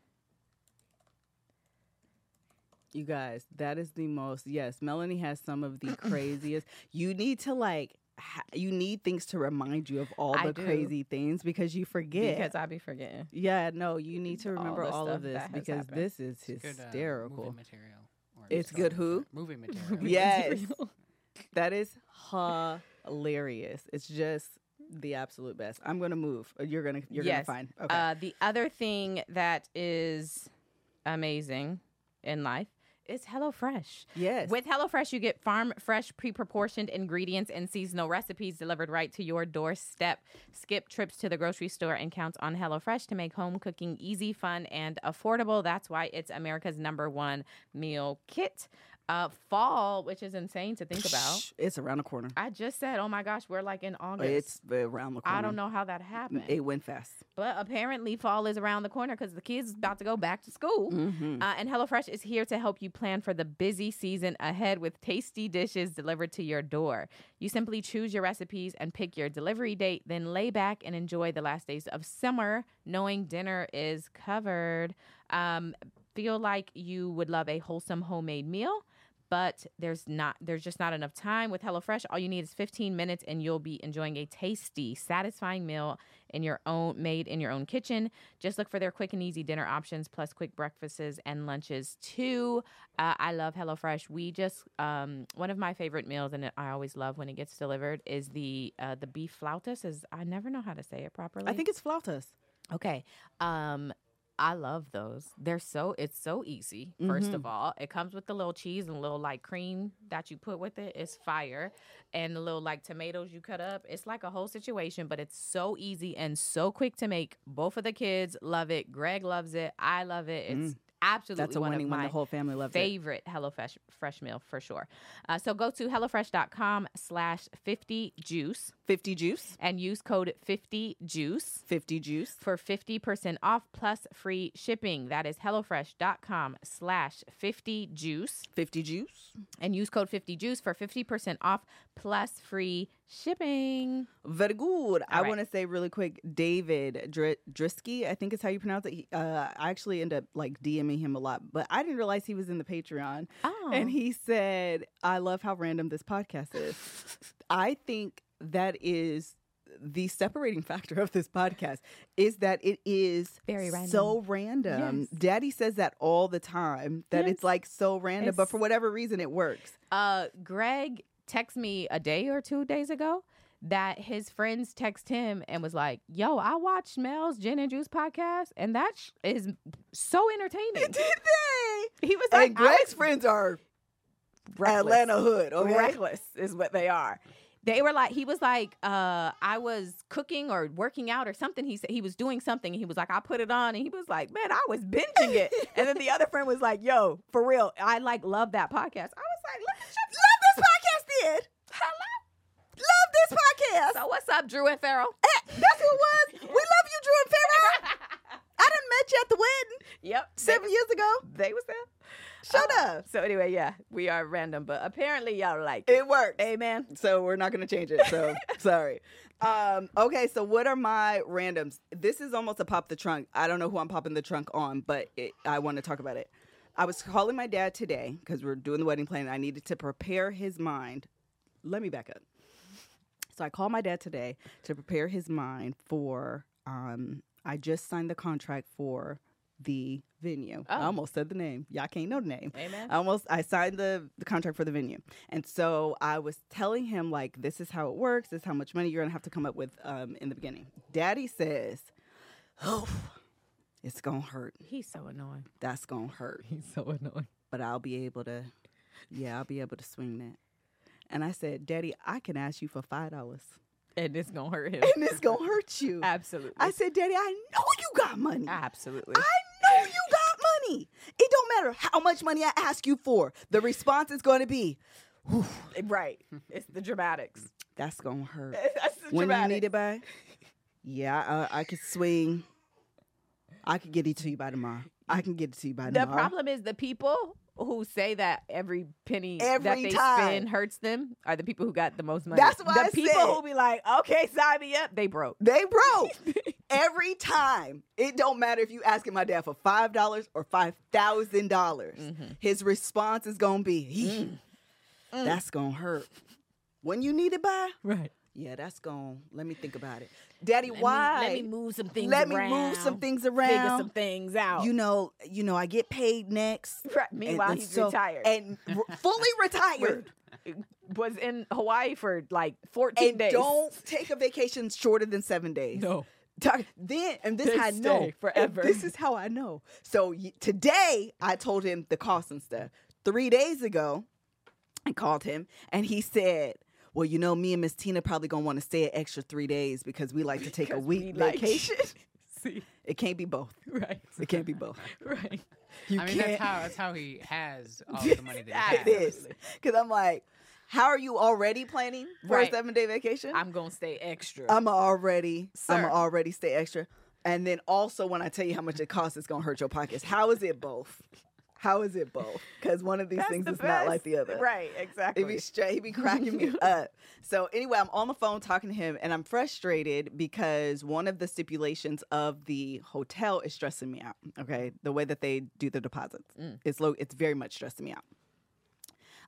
Speaker 1: You guys, that is the most, yes, Melanie has some of the craziest. You need to like, ha- you need things to remind you of all
Speaker 2: I
Speaker 1: the
Speaker 2: do.
Speaker 1: crazy things because you forget.
Speaker 2: Because I be forgetting.
Speaker 1: yeah, no, you need to
Speaker 2: All
Speaker 1: remember
Speaker 2: the
Speaker 1: all,
Speaker 2: stuff
Speaker 1: of this
Speaker 2: that has
Speaker 1: because
Speaker 2: happened.
Speaker 1: this is
Speaker 4: It's good, uh,
Speaker 1: hysterical.
Speaker 4: movie material. Or
Speaker 1: It's
Speaker 4: story
Speaker 1: good who?
Speaker 4: material. Movie material.
Speaker 1: Yes. That is hilarious. It's just the absolute best. I'm gonna move. You're gonna you're
Speaker 2: Yes.
Speaker 1: gonna find. Okay.
Speaker 2: Uh, the other thing that is amazing in life is HelloFresh.
Speaker 1: yes.
Speaker 2: With HelloFresh, you get farm fresh, pre-proportioned ingredients and seasonal recipes delivered right to your doorstep. Skip trips to the grocery store and count on HelloFresh to make home cooking easy, fun, and affordable. That's why it's America's number one meal kit. Uh, fall, which is insane to think about.
Speaker 1: Shh, it's around the corner.
Speaker 2: I just said, oh my gosh, we're like in August.
Speaker 1: It's around the corner.
Speaker 2: I don't know how that happened.
Speaker 1: It went fast.
Speaker 2: But apparently fall is around the corner because the kids is about to go back to school.
Speaker 1: Mm-hmm.
Speaker 2: Uh, and HelloFresh is here to help you plan for the busy season ahead with tasty dishes delivered to your door. You simply choose your recipes and pick your delivery date, then lay back and enjoy the last days of summer knowing dinner is covered. Um, feel like you would love a wholesome homemade meal? but there's not there's just not enough time with HelloFresh. All you need is fifteen minutes and you'll be enjoying a tasty, satisfying meal in your own made in your own kitchen. Just look for their quick and easy dinner options plus quick breakfasts and lunches too. Uh, I love HelloFresh. We just um, one of my favorite meals, and I always love when it gets delivered, is the uh, the beef flautas. Is I never know how to say it properly.
Speaker 1: I think it's flautas.
Speaker 2: Okay. Um, I love those. They're so, it's so easy, first
Speaker 1: Mm-hmm.
Speaker 2: of all. It comes with the little cheese and little like cream that you put with it. It's fire. And the little like tomatoes you cut up. It's like a whole situation, but it's so easy and so quick to make. Both of the kids love it. Greg loves it. I love it. It's absolutely
Speaker 1: That's a
Speaker 2: one of
Speaker 1: winning when
Speaker 2: my
Speaker 1: the whole family loves it.
Speaker 2: favorite HelloFresh fresh meal for sure. Uh, so go to HelloFresh.com slash 50 juice
Speaker 1: fifty juice.
Speaker 2: and use code fifty juice
Speaker 1: fifty juice.
Speaker 2: for fifty percent off plus free shipping. That is HelloFresh.com slash 50 juice
Speaker 1: fifty juice.
Speaker 2: and use code fifty juice for fifty percent off plus free shipping.
Speaker 1: Very good. I
Speaker 2: All right.
Speaker 1: want to say really quick, David Dr- Drisky, I think is how you pronounce it. He, uh, I actually end up like DMing him a lot, but I didn't realize he was in the Patreon.
Speaker 2: Oh.
Speaker 1: And he said, I love how random this podcast is. I think that is the separating factor of this podcast is that it is
Speaker 2: Very random.
Speaker 1: so random.
Speaker 2: Yes.
Speaker 1: Daddy says that all the time, that
Speaker 2: Yes.
Speaker 1: it's like so random, but
Speaker 2: It's-
Speaker 1: for whatever reason it works.
Speaker 2: Uh, Greg texted me a day or two days ago that his friends text him and was like, yo, I watched Mel's Gin and Juice podcast, and that sh- is so entertaining.
Speaker 1: Did they?
Speaker 2: He was like,
Speaker 1: And
Speaker 2: I
Speaker 1: Greg's
Speaker 2: was
Speaker 1: friends are
Speaker 2: reckless.
Speaker 1: Atlanta hood, okay?
Speaker 2: Reckless is what they are. They were like, he was like, uh, I was cooking or working out or something. He said he was doing something. And he was like, I put it on. And he was like, man, I was binging it. And then the other friend was like, yo, for real, I like love that podcast. I was like, look at you.
Speaker 1: Love this podcast, did.
Speaker 2: Hello.
Speaker 1: Love this podcast.
Speaker 2: So what's up, Drew and Farrell?
Speaker 1: Eh, that's what it was. We love you, Drew and Farrell. I done met you at the wedding
Speaker 2: Yep.
Speaker 1: seven
Speaker 2: they,
Speaker 1: years ago.
Speaker 2: they was there.
Speaker 1: Shut
Speaker 2: Uh,
Speaker 1: up.
Speaker 2: So anyway, yeah, we are random, but apparently y'all like
Speaker 1: It worked.
Speaker 2: Amen.
Speaker 1: So we're not going to change it. So sorry. Um, okay, so what are my randoms? This is almost a pop the trunk. I don't know who I'm popping the trunk on, but it, I want to talk about it. I was calling my dad today because we're doing the wedding plan. And I needed to prepare his mind. Let me back up. So I called my dad today to prepare his mind for, um, I just signed the contract for the venue. I
Speaker 2: Oh.
Speaker 1: almost said the name. Y'all can't know the name.
Speaker 2: Amen.
Speaker 1: I almost I signed the, the contract for the venue. And so I was telling him like this is how it works, this is how much money you're gonna have to come up with um, in the beginning. Daddy says, oh, it's gonna hurt.
Speaker 2: He's so annoying.
Speaker 1: That's gonna hurt.
Speaker 2: He's so annoying.
Speaker 1: But I'll be able to yeah, I'll be able to swing that. And I said, Daddy, I can ask you for five dollars.
Speaker 2: And it's gonna hurt him.
Speaker 1: And it's gonna hurt you.
Speaker 2: Absolutely.
Speaker 1: I said, Daddy, I know you got money.
Speaker 2: Absolutely.
Speaker 1: I know you got money. It don't matter how much money I ask you for. The response is going to be, whew,
Speaker 2: Right. It's the dramatics.
Speaker 1: that's going to hurt.
Speaker 2: That's the
Speaker 1: When you
Speaker 2: dramatics.
Speaker 1: need it by, yeah, I, I could swing. I could get it to you by tomorrow. I can get it to you by
Speaker 2: The
Speaker 1: tomorrow.
Speaker 2: problem is the people who say that every penny that
Speaker 1: Every
Speaker 2: they
Speaker 1: time.
Speaker 2: spend hurts them are the people who got the most money.
Speaker 1: That's why
Speaker 2: the
Speaker 1: I
Speaker 2: people
Speaker 1: said-
Speaker 2: who be like, okay, sign me up, they broke.
Speaker 1: They broke. Every time. It don't matter if you asking my dad for five dollars or five thousand dollars.
Speaker 2: Mm-hmm.
Speaker 1: His response is going to be,
Speaker 2: Mm.
Speaker 1: "Eeh, that's going to hurt. When you need it by,
Speaker 2: Right.
Speaker 1: yeah, that's going, let me think about it. Daddy,
Speaker 2: Let
Speaker 1: why?
Speaker 2: Me, let me move some things
Speaker 1: Let
Speaker 2: around.
Speaker 1: me move some things
Speaker 2: Figure
Speaker 1: around.
Speaker 2: some things out.
Speaker 1: You know, you know, I get paid next.
Speaker 2: Right. Meanwhile,
Speaker 1: and
Speaker 2: he's
Speaker 1: so-
Speaker 2: retired.
Speaker 1: and r- fully retired.
Speaker 2: was in Hawaii for like fourteen
Speaker 1: And
Speaker 2: days.
Speaker 1: don't take a vacation shorter than seven days.
Speaker 2: No.
Speaker 1: Talk, then and this
Speaker 2: They
Speaker 1: I know
Speaker 2: stay forever.
Speaker 1: This is how I know. So y- today I told him the cost and stuff. Three days ago, I called him and he said, "Well, you know, me and Miss Tina probably gonna want to stay an extra three days because we like to take a
Speaker 2: 'Cause
Speaker 1: week
Speaker 2: we like-
Speaker 1: vacation."
Speaker 2: See,
Speaker 1: It can't be both.
Speaker 2: right,
Speaker 1: It can't be both.
Speaker 2: right.
Speaker 1: You
Speaker 4: I mean,
Speaker 1: can't.
Speaker 4: that's how that's how he has all the money that he
Speaker 1: It
Speaker 4: has.
Speaker 1: is because I'm like, how are you already planning for
Speaker 2: Right.
Speaker 1: a seven day vacation?
Speaker 2: I'm gonna stay extra.
Speaker 1: I'm already, I'm
Speaker 2: Sir.
Speaker 1: already stay extra. And then also when I tell you how much it costs, it's gonna hurt your pockets. How is it both? How is it both? Because one of these
Speaker 2: That's
Speaker 1: things
Speaker 2: the
Speaker 1: is not like
Speaker 2: best.
Speaker 1: the other.
Speaker 2: Right, exactly.
Speaker 1: He be straight. He be cracking me up. So anyway, I'm on the phone talking to him, and I'm frustrated because one of the stipulations of the hotel is stressing me out. Okay, the way that they do the deposits,
Speaker 2: Mm.
Speaker 1: it's low. It's very much stressing me out.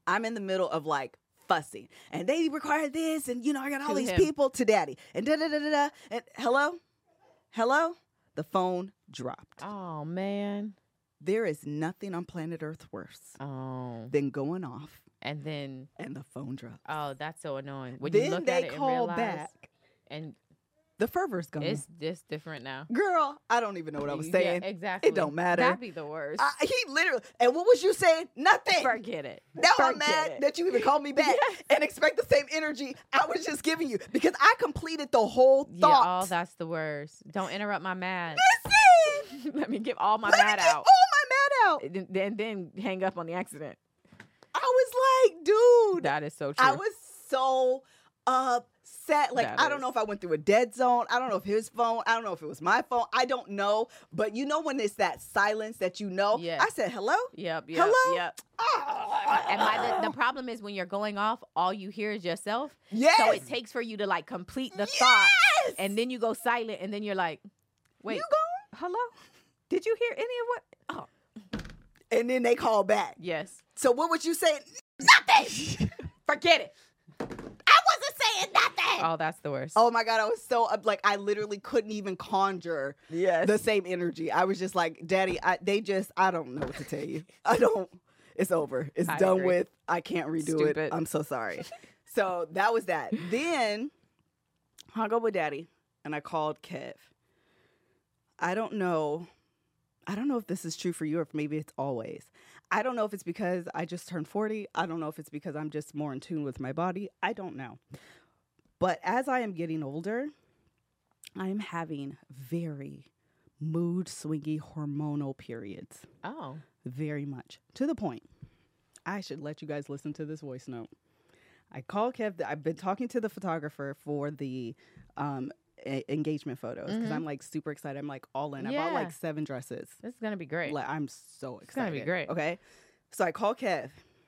Speaker 1: I'm in the middle of like fussing, and they require this, and you know I got all
Speaker 2: To
Speaker 1: these
Speaker 2: him.
Speaker 1: people to daddy, and da da da da da. And hello, hello, the phone dropped.
Speaker 2: Oh man.
Speaker 1: There is nothing on planet Earth worse
Speaker 2: Oh.
Speaker 1: than going off
Speaker 2: And then
Speaker 1: and the phone drops.
Speaker 2: oh, that's so annoying. When
Speaker 1: Then
Speaker 2: you look
Speaker 1: they
Speaker 2: at it and
Speaker 1: call
Speaker 2: realize,
Speaker 1: back.
Speaker 2: and
Speaker 1: The fervor's gone.
Speaker 2: it's just different now.
Speaker 1: Girl, I don't even know what I was
Speaker 2: Yeah,
Speaker 1: saying.
Speaker 2: exactly.
Speaker 1: It don't matter.
Speaker 2: That'd be the worst.
Speaker 1: I, he literally, and what was you saying? Nothing.
Speaker 2: Forget it.
Speaker 1: Now I'm
Speaker 2: Forget
Speaker 1: mad
Speaker 2: it.
Speaker 1: that you even called me back and expect the same energy I was just giving you because I completed the whole
Speaker 2: Yeah,
Speaker 1: thought.
Speaker 2: oh, that's the worst. Don't interrupt my mad.
Speaker 1: Listen,
Speaker 2: Let me get all my
Speaker 1: let me
Speaker 2: mad
Speaker 1: get
Speaker 2: out.
Speaker 1: all my mad out.
Speaker 2: And then, then then hang up on the accident.
Speaker 1: I was like, dude,
Speaker 2: That is so true.
Speaker 1: I was so upset. Like,
Speaker 2: That
Speaker 1: I don't
Speaker 2: is.
Speaker 1: know if I went through a dead zone. I don't know if his phone. I don't know if it was my phone. I don't know. But you know when it's that silence that you know?
Speaker 2: Yes.
Speaker 1: I said, hello?
Speaker 2: Yep, yep,
Speaker 1: Hello?
Speaker 2: yep.
Speaker 1: Ah.
Speaker 2: And my, the, the problem is when you're going off, all you hear is yourself.
Speaker 1: Yes.
Speaker 2: So it takes for you to like complete the thought, and then you go silent, and then you're like, "Wait,
Speaker 1: You gone?
Speaker 2: hello? Did you hear any of what?" Oh,
Speaker 1: And then they call back.
Speaker 2: yes.
Speaker 1: So what would you say? Nothing.
Speaker 2: Forget it.
Speaker 1: I wasn't saying nothing.
Speaker 2: Oh, that's the worst.
Speaker 1: Oh my God, I was so up, like I literally couldn't even conjure
Speaker 2: yes.
Speaker 1: the same energy. I was just like, Daddy, I, they just, I don't know what to tell you. I don't, it's over. It's
Speaker 2: I
Speaker 1: done
Speaker 2: agree.
Speaker 1: with. I can't redo
Speaker 2: Stupid.
Speaker 1: it. I'm so sorry. So that was that. Then hung up with Daddy and I called Kev. I don't know. I don't know if this is true for you or if maybe it's always. I don't know if it's because I just turned forty. I don't know if it's because I'm just more in tune with my body. I don't know. But as I am getting older, I am having very mood swingy hormonal periods.
Speaker 2: Oh.
Speaker 1: Very much. To the point, I should let you guys listen to this voice note. I called Kev. I've been talking to the photographer for the um, a- engagement photos because
Speaker 2: Mhm.
Speaker 1: I'm like super excited. I'm like all in. I bought
Speaker 2: Yeah.
Speaker 1: like seven dresses.
Speaker 2: This is gonna be great.
Speaker 1: Like, I'm so excited.
Speaker 2: It's gonna be great.
Speaker 1: Okay. So I call Kev.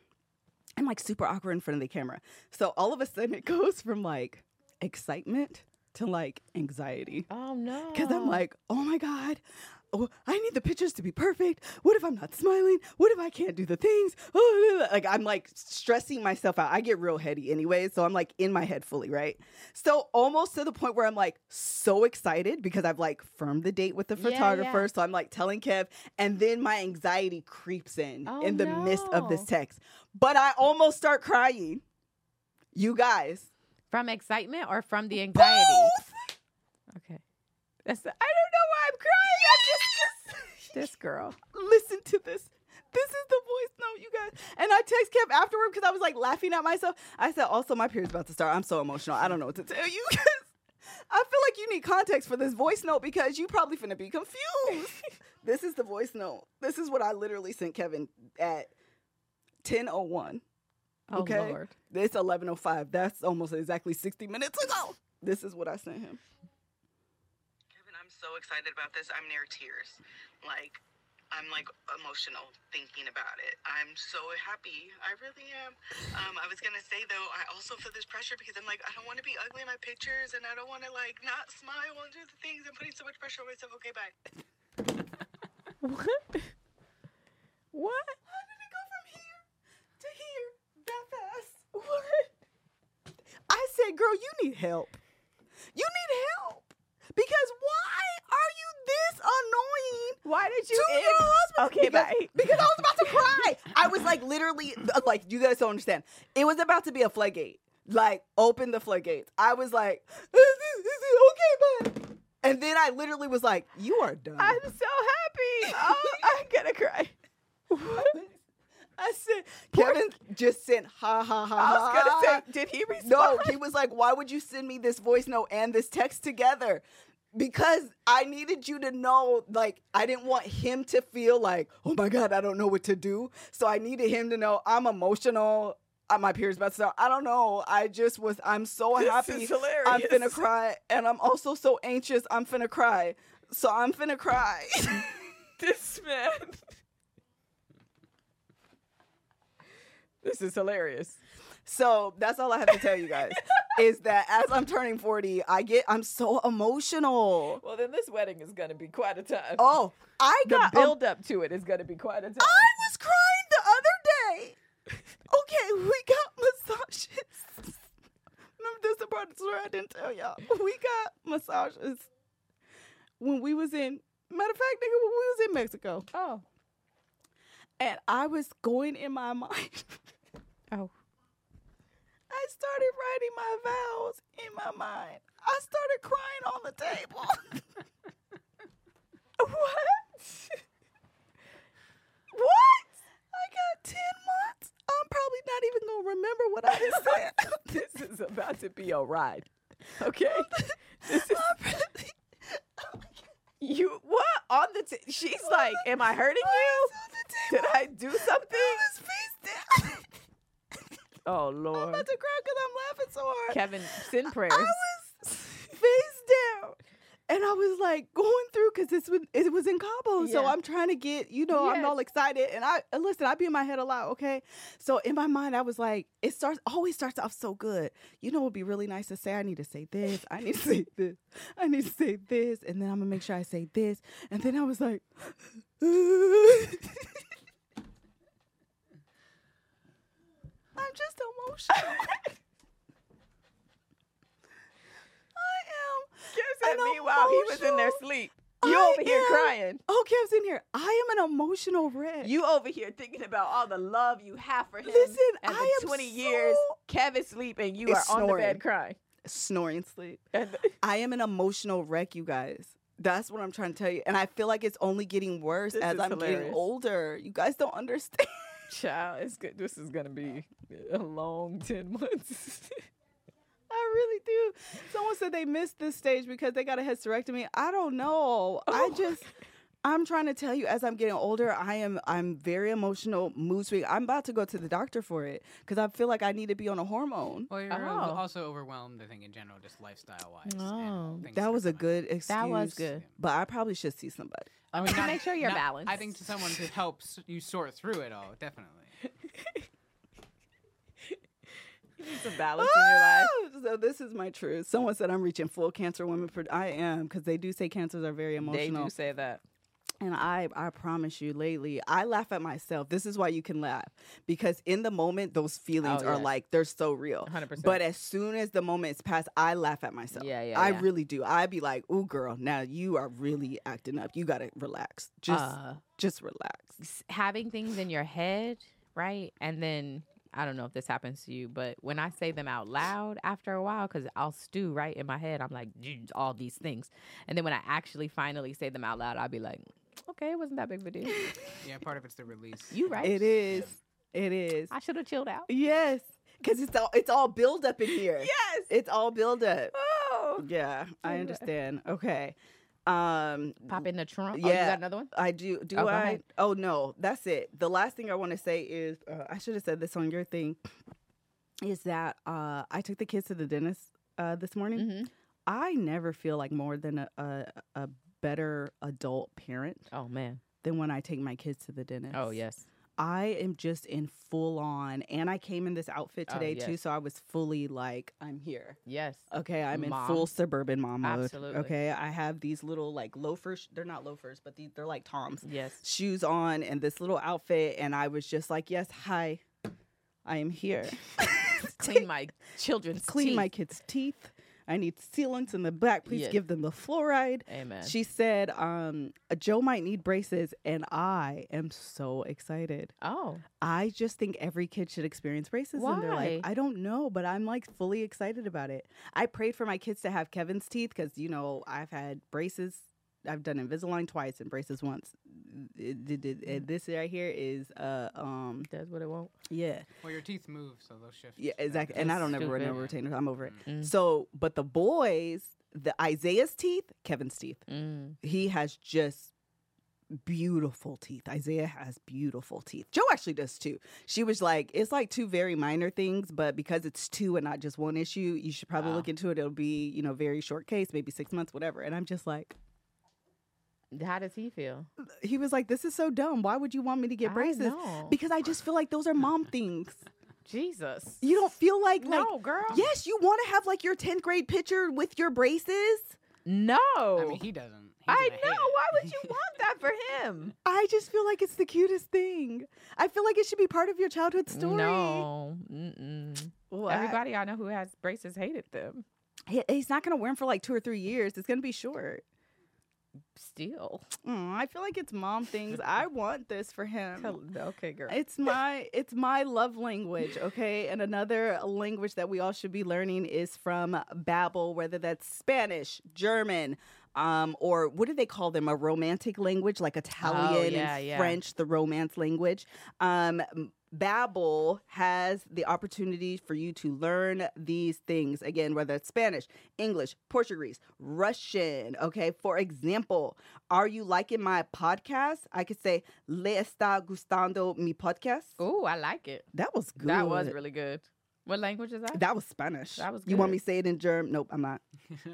Speaker 1: I'm like super awkward in front of the camera. So all of a sudden it goes from like excitement to like anxiety.
Speaker 2: Oh no.
Speaker 1: Because I'm like, oh my God, oh, I need the pictures to be perfect. What if I'm not smiling? What if I can't do the things? Oh, like I'm like stressing myself out. I get real heady anyway. So I'm like in my head fully, right? So almost to the point where I'm like so excited because I've like firmed the date with the
Speaker 2: Yeah,
Speaker 1: photographer.
Speaker 2: yeah.
Speaker 1: So I'm like telling Kev, and then my anxiety creeps in
Speaker 2: Oh,
Speaker 1: in the midst of this
Speaker 2: no.
Speaker 1: text. But I almost start crying. You guys.
Speaker 2: from excitement or from the anxiety?
Speaker 1: Both.
Speaker 2: Okay. That's the, I don't know why I'm crying. I'm just this girl.
Speaker 1: Listen to this. This is the voice note, you guys. And I text Kev afterward because I was like laughing at myself. I said, also, my period's about to start. I'm so emotional. I don't know what to tell you guys. I feel like you need context for this voice note because you probably finna be confused. This is the voice note. This is what I literally sent Kevin at ten oh one.
Speaker 2: Oh
Speaker 1: Okay?
Speaker 2: Lord.
Speaker 1: It's eleven oh five. That's almost exactly sixty minutes ago. This is what I sent him.
Speaker 5: Kevin, I'm so excited about this. I'm near tears. Like, I'm like emotional thinking about it. I'm so happy. I really am. Um, I was gonna say though, I also feel this pressure because I'm like, I don't want to be ugly in my pictures, and I don't want to like not smile and do the things. I'm putting so much pressure on myself. Okay, bye.
Speaker 2: What? What?
Speaker 1: How did it go from here to here that fast? What? I said, girl, you need help. You need help. Because why are you this annoying
Speaker 2: Why did
Speaker 1: to
Speaker 2: you
Speaker 1: your
Speaker 2: end?
Speaker 1: husband?
Speaker 2: Okay,
Speaker 1: because,
Speaker 2: bye.
Speaker 1: because I was about to cry. I was like literally, like, you guys don't understand. It was about to be a floodgate. Like, open the floodgates. I was like, okay, bye. And then I literally was like, you are done.
Speaker 2: I'm so happy. Oh, I'm gonna cry. What?
Speaker 1: I said, Kevin just sent ha ha ha.
Speaker 2: I was
Speaker 1: ha.
Speaker 2: gonna say, did he respond?
Speaker 1: No, he was like, why would you send me this voice note and this text together? Because I needed you to know, like, I didn't want him to feel like, oh my God, I don't know what to do. So I needed him to know I'm emotional. Uh, My period's about to start. I don't know. I just was, I'm so
Speaker 2: This
Speaker 1: happy.
Speaker 2: is hilarious.
Speaker 1: I'm finna cry. And I'm also so anxious. I'm finna cry. So I'm finna cry.
Speaker 2: This man. This is hilarious.
Speaker 1: So that's all I have to tell you guys is that as I'm turning forty, I get, I'm so emotional.
Speaker 2: Well, then this wedding is going to be quite a time.
Speaker 1: Oh, I
Speaker 2: the
Speaker 1: got,
Speaker 2: build up to it is going to be quite a time.
Speaker 1: I was crying the other day. Okay, didn't tell y'all. We got massages when we was in, matter of fact, nigga, when we was in Mexico.
Speaker 2: Oh.
Speaker 1: And I was going in my mind.
Speaker 2: Oh.
Speaker 1: I started writing my vows in my mind. I started crying on the table. What? What? I got ten months. I'm probably not even going to remember what I had said.
Speaker 2: This is about to be a ride. Okay? This is, you, what? On the, t- she's like, am I hurting you? Did I do something?
Speaker 1: I was face down.
Speaker 2: Oh,
Speaker 1: I'm
Speaker 2: Lord.
Speaker 1: about to cry because I'm laughing so hard.
Speaker 2: Kevin, send prayers.
Speaker 1: I was face down. And I was like going through because this was it was in Cabo, so
Speaker 2: Yeah.
Speaker 1: I'm trying to get you know I'm
Speaker 2: Yes.
Speaker 1: all excited. And I and listen, I be in my head a lot, okay. So in my mind, I was like, it starts always starts off so good. You know, it'd be really nice to say. I need to say this. I need to say this. I need to say this, and then I'm gonna make sure I say this. And then I was like, I'm just emotional. I am.
Speaker 2: Kev
Speaker 1: an
Speaker 2: said meanwhile he was in there
Speaker 1: emotional-
Speaker 2: sleep. You
Speaker 1: I
Speaker 2: over here
Speaker 1: am-
Speaker 2: crying.
Speaker 1: Oh, Kev's in here. I am an emotional wreck.
Speaker 2: You over here thinking about all the love you have for him.
Speaker 1: Listen,
Speaker 2: and
Speaker 1: I
Speaker 2: the
Speaker 1: am
Speaker 2: twenty
Speaker 1: so-
Speaker 2: years Kev is sleeping. You
Speaker 1: It's
Speaker 2: are on the
Speaker 1: snoring.
Speaker 2: bed crying.
Speaker 1: Snoring sleep.
Speaker 2: And
Speaker 1: I am an emotional wreck, you guys. That's what I'm trying to tell you. And I feel like it's only getting worse
Speaker 2: This
Speaker 1: as
Speaker 2: is
Speaker 1: I'm
Speaker 2: hilarious.
Speaker 1: getting older. You guys don't understand.
Speaker 2: child, it's good. This is gonna be a long ten months.
Speaker 1: I really do. Someone said they missed this stage because they got a hysterectomy. I don't know. I
Speaker 2: Oh.
Speaker 1: just I'm trying to tell you, as I'm getting older, I am I'm very emotional, mood swing. I'm about to go to the doctor for it because I feel like I need to be on a hormone.
Speaker 4: Well, you're
Speaker 2: Oh.
Speaker 4: also overwhelmed, I think, in general, just lifestyle wise.
Speaker 2: Oh.
Speaker 1: That was a good excuse.
Speaker 2: That was good.
Speaker 1: But I probably should see somebody.
Speaker 4: I mean,
Speaker 2: To
Speaker 4: not-
Speaker 2: make sure you're
Speaker 4: not-
Speaker 2: balanced.
Speaker 4: I think to someone to help s- you sort through it all, definitely.
Speaker 2: You need some balance in your life.
Speaker 1: Ah! So this is my truth. Someone said I'm reaching full cancer women. For, I am because they do say cancers are very
Speaker 2: They
Speaker 1: emotional.
Speaker 2: do say that.
Speaker 1: And I, I promise you, lately, I laugh at myself. This is why you can laugh because in the moment, those feelings
Speaker 2: Oh,
Speaker 1: are
Speaker 2: yes.
Speaker 1: like they're so real.
Speaker 2: one hundred percent.
Speaker 1: But as soon as the moment's passed, I laugh at myself.
Speaker 2: Yeah, yeah,
Speaker 1: I
Speaker 2: yeah.
Speaker 1: really do. I be like, "Ooh, girl, now you are really acting up. You gotta relax. Just,
Speaker 2: Uh,
Speaker 1: just relax."
Speaker 2: s- having things in your head, right? And then I don't know if this happens to you, but when I say them out loud after a while, because I'll stew right in my head, I'm like, "Geez, all these things. And then when I actually finally say them out loud, I'll be like, okay, it wasn't that big of a deal.
Speaker 4: Yeah, part of it's the release.
Speaker 2: You right.
Speaker 1: It is. It is.
Speaker 2: I should have chilled out.
Speaker 1: Yes, because it's all it's all build up in here.
Speaker 2: Yes.
Speaker 1: It's all build up.
Speaker 2: Oh.
Speaker 1: Yeah, I
Speaker 2: Yeah.
Speaker 1: understand. Okay. Um,
Speaker 2: Pop in the trunk. Oh,
Speaker 1: Yeah.
Speaker 2: you got another one?
Speaker 1: I do. Do
Speaker 2: Oh, go
Speaker 1: I?
Speaker 2: ahead.
Speaker 1: Oh no, that's it. The last thing I want to say is uh, I should have said this on your thing. Is that uh, I took the kids to the dentist uh, this morning.
Speaker 2: Mm-hmm.
Speaker 1: I never feel like more than a, a a better adult parent
Speaker 2: Oh, man.
Speaker 1: than when I take my kids to the dentist.
Speaker 2: Oh, yes.
Speaker 1: I am just in full on, and I came in this outfit
Speaker 2: Oh,
Speaker 1: today too,
Speaker 2: yes.
Speaker 1: so I was fully like, I'm here.
Speaker 2: Yes.
Speaker 1: Okay, I'm
Speaker 2: Mom.
Speaker 1: in full suburban mom mode.
Speaker 2: Absolutely.
Speaker 1: Okay, I have these little like loafers. They're not loafers, but these, they're like Toms.
Speaker 2: Yes.
Speaker 1: Shoes on and this little outfit, and I was just like, yes, hi, I am here.
Speaker 2: Clean my children's
Speaker 1: Clean
Speaker 2: teeth.
Speaker 1: my kids' teeth. I need sealants in the back. Please
Speaker 2: Yes.
Speaker 1: give them the fluoride.
Speaker 2: Amen.
Speaker 1: She said, um, Joe might need braces, and I am so excited.
Speaker 2: oh.
Speaker 1: I just think every kid should experience braces in their life.
Speaker 2: Why?
Speaker 1: I don't know, but I'm like fully excited about it. I prayed for my kids to have Kevin's teeth because, you know, I've had braces. I've done Invisalign twice and braces once. It, it, it, it- this right here is, uh, um,
Speaker 2: That's what it won't.
Speaker 1: yeah.
Speaker 4: Well, your teeth move, so they'll shift.
Speaker 1: Yeah, exactly. And I don't ever wear no
Speaker 2: Stupid.
Speaker 1: retainers. I'm over it.
Speaker 2: Mm.
Speaker 1: So, but the boys, the Isaiah's teeth, Kevin's teeth,
Speaker 2: Mm.
Speaker 1: he has just beautiful teeth. Isaiah has beautiful teeth. Joe actually does too. She was like, it's like two very minor things, but because it's two and not just one issue, you should probably
Speaker 2: Wow.
Speaker 1: look into it. It'll be, you know, very short case, maybe six months, whatever. And I'm just like,
Speaker 2: How does he feel?
Speaker 1: he was like, this is so dumb. Why would you want me to get
Speaker 2: I
Speaker 1: braces?
Speaker 2: know.
Speaker 1: Because I just feel like those are mom things.
Speaker 2: Jesus.
Speaker 1: You don't feel like, like,
Speaker 2: No, girl.
Speaker 1: yes, you want to have like your tenth grade picture with your braces.
Speaker 2: No.
Speaker 4: I mean, he doesn't. He's
Speaker 2: I
Speaker 4: gonna hate
Speaker 2: know.
Speaker 4: it.
Speaker 2: Why would you want that for him?
Speaker 1: I just feel like it's the cutest thing. I feel like it should be part of your childhood story.
Speaker 2: No. Mm-mm.
Speaker 1: Well, I-
Speaker 2: Everybody I know who has braces hated them.
Speaker 1: He, he's not going to wear them for like two or three years. It's going to be short.
Speaker 2: Still.
Speaker 1: Mm, I feel like it's mom things. I want this for him.
Speaker 2: Tell- Okay, girl.
Speaker 1: It's my it's my love language, okay? And another language that we all should be learning is from Babbel, whether that's Spanish, German, um, or what do they call them? A romantic language, like Italian
Speaker 2: yeah,
Speaker 1: and
Speaker 2: yeah.
Speaker 1: French, the romance language. Um, Babbel has the opportunity for you to learn these things again, whether it's Spanish, English, Portuguese, Russian. Okay, for example, are you liking my podcast? I could say "Le está gustando mi podcast."
Speaker 2: Ooh, I like it.
Speaker 1: That was good.
Speaker 2: That was really good. What language is that?
Speaker 1: That was Spanish.
Speaker 2: That was
Speaker 1: You want
Speaker 2: good.
Speaker 1: me to say it in German? Nope, I'm not.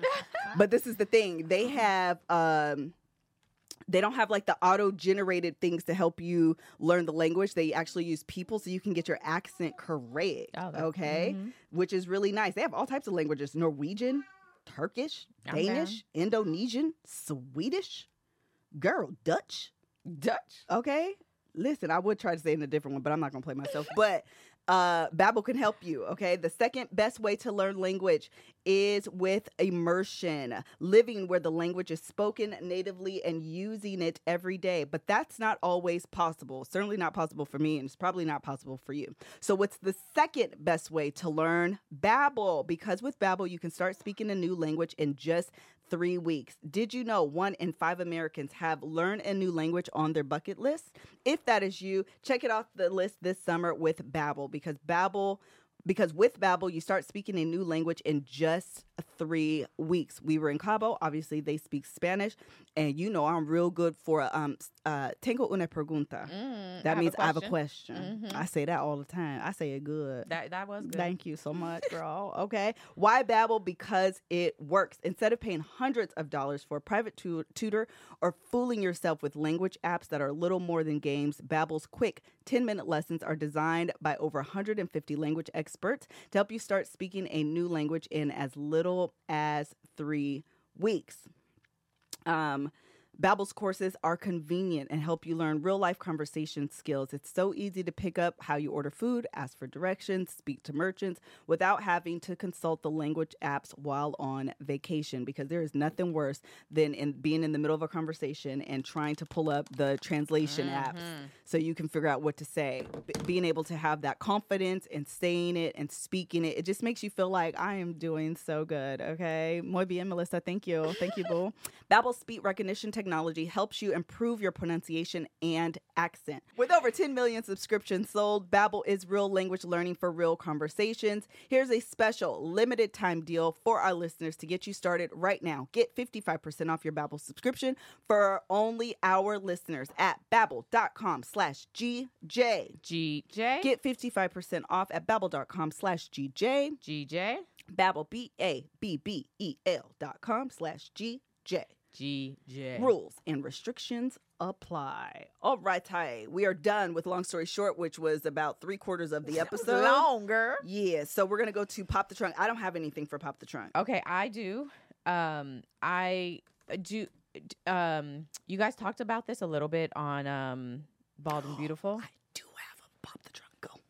Speaker 1: But this is the thing. They have um they don't have like the auto-generated things to help you learn the language. They actually use people so you can get your accent correct.
Speaker 2: Oh, that-
Speaker 1: okay?
Speaker 2: mhm.
Speaker 1: Which is really nice. They have all types of languages. Norwegian, Turkish,
Speaker 2: I'm
Speaker 1: Danish, Indonesian, Swedish, girl, Dutch.
Speaker 2: Dutch.
Speaker 1: Okay? Listen, I would try to say it in a different one, but I'm not going to play myself. But uh, Babbel can help you, okay? The second best way to learn language is with immersion, living where the language is spoken natively and using it every day. But that's not always possible. Certainly not possible for me, and it's probably not possible for you. So what's the second best way to learn? Babbel, because with Babbel, you can start speaking a new language in just three weeks. Did you know one in five Americans have learned a new language on their bucket list? If that is you, check it off the list this summer with Babbel, because Babbel Because with Babbel, you start speaking a new language in just three weeks. We were in Cabo. Obviously, they speak Spanish. And you know I'm real good for um uh tengo una pregunta.
Speaker 2: Mm,
Speaker 1: that
Speaker 2: I have
Speaker 1: means
Speaker 2: a
Speaker 1: I have a
Speaker 2: question.
Speaker 1: question.
Speaker 2: Mhm.
Speaker 1: I say that all the time. I say it good.
Speaker 2: That that was good.
Speaker 1: Thank you so much, girl. Okay. Why Babbel? Because it works. Instead of paying hundreds of dollars for a private tu- tutor or fooling yourself with language apps that are little more than games, Babbel's quick ten-minute lessons are designed by over one hundred fifty language experts to help you start speaking a new language in as little as three weeks. Um, Babbel's courses are convenient and help you learn real-life conversation skills. It's so easy to pick up how you order food, ask for directions, speak to merchants without having to consult the language apps while on vacation, because there is nothing worse than in being in the middle of a conversation and trying to pull up the translation apps so you can figure out what to say. B- being able to have that confidence and saying it and speaking it, it just makes you feel like I am doing so good, okay? Muy bien, Melissa. Thank you. Thank you, boo. Babbel's speech recognition technology helps you improve your pronunciation and accent. With over ten million subscriptions sold, Babbel is real language learning for real conversations. Here's a special limited time deal for our listeners to get you started right now. Get fifty-five percent off your Babbel subscription for only our listeners at babbel.com slash GJ.
Speaker 2: G J.
Speaker 1: Get fifty-five percent off at babbel.com slash GJ.
Speaker 2: G J.
Speaker 1: Babbel, B A B B E L dot com slash G J.
Speaker 2: G J.
Speaker 1: Rules and restrictions apply. All right, Ty. We are done with Long Story Short, which was about three quarters of the episode.
Speaker 2: Longer.
Speaker 1: Yeah, so we're going to go to Pop the Trunk. I don't have anything for Pop the Trunk.
Speaker 2: Okay, I do. Um, I do. Um, you guys talked about this a little bit on um, Bald and Beautiful.
Speaker 1: I do have a Pop the Trunk. Go.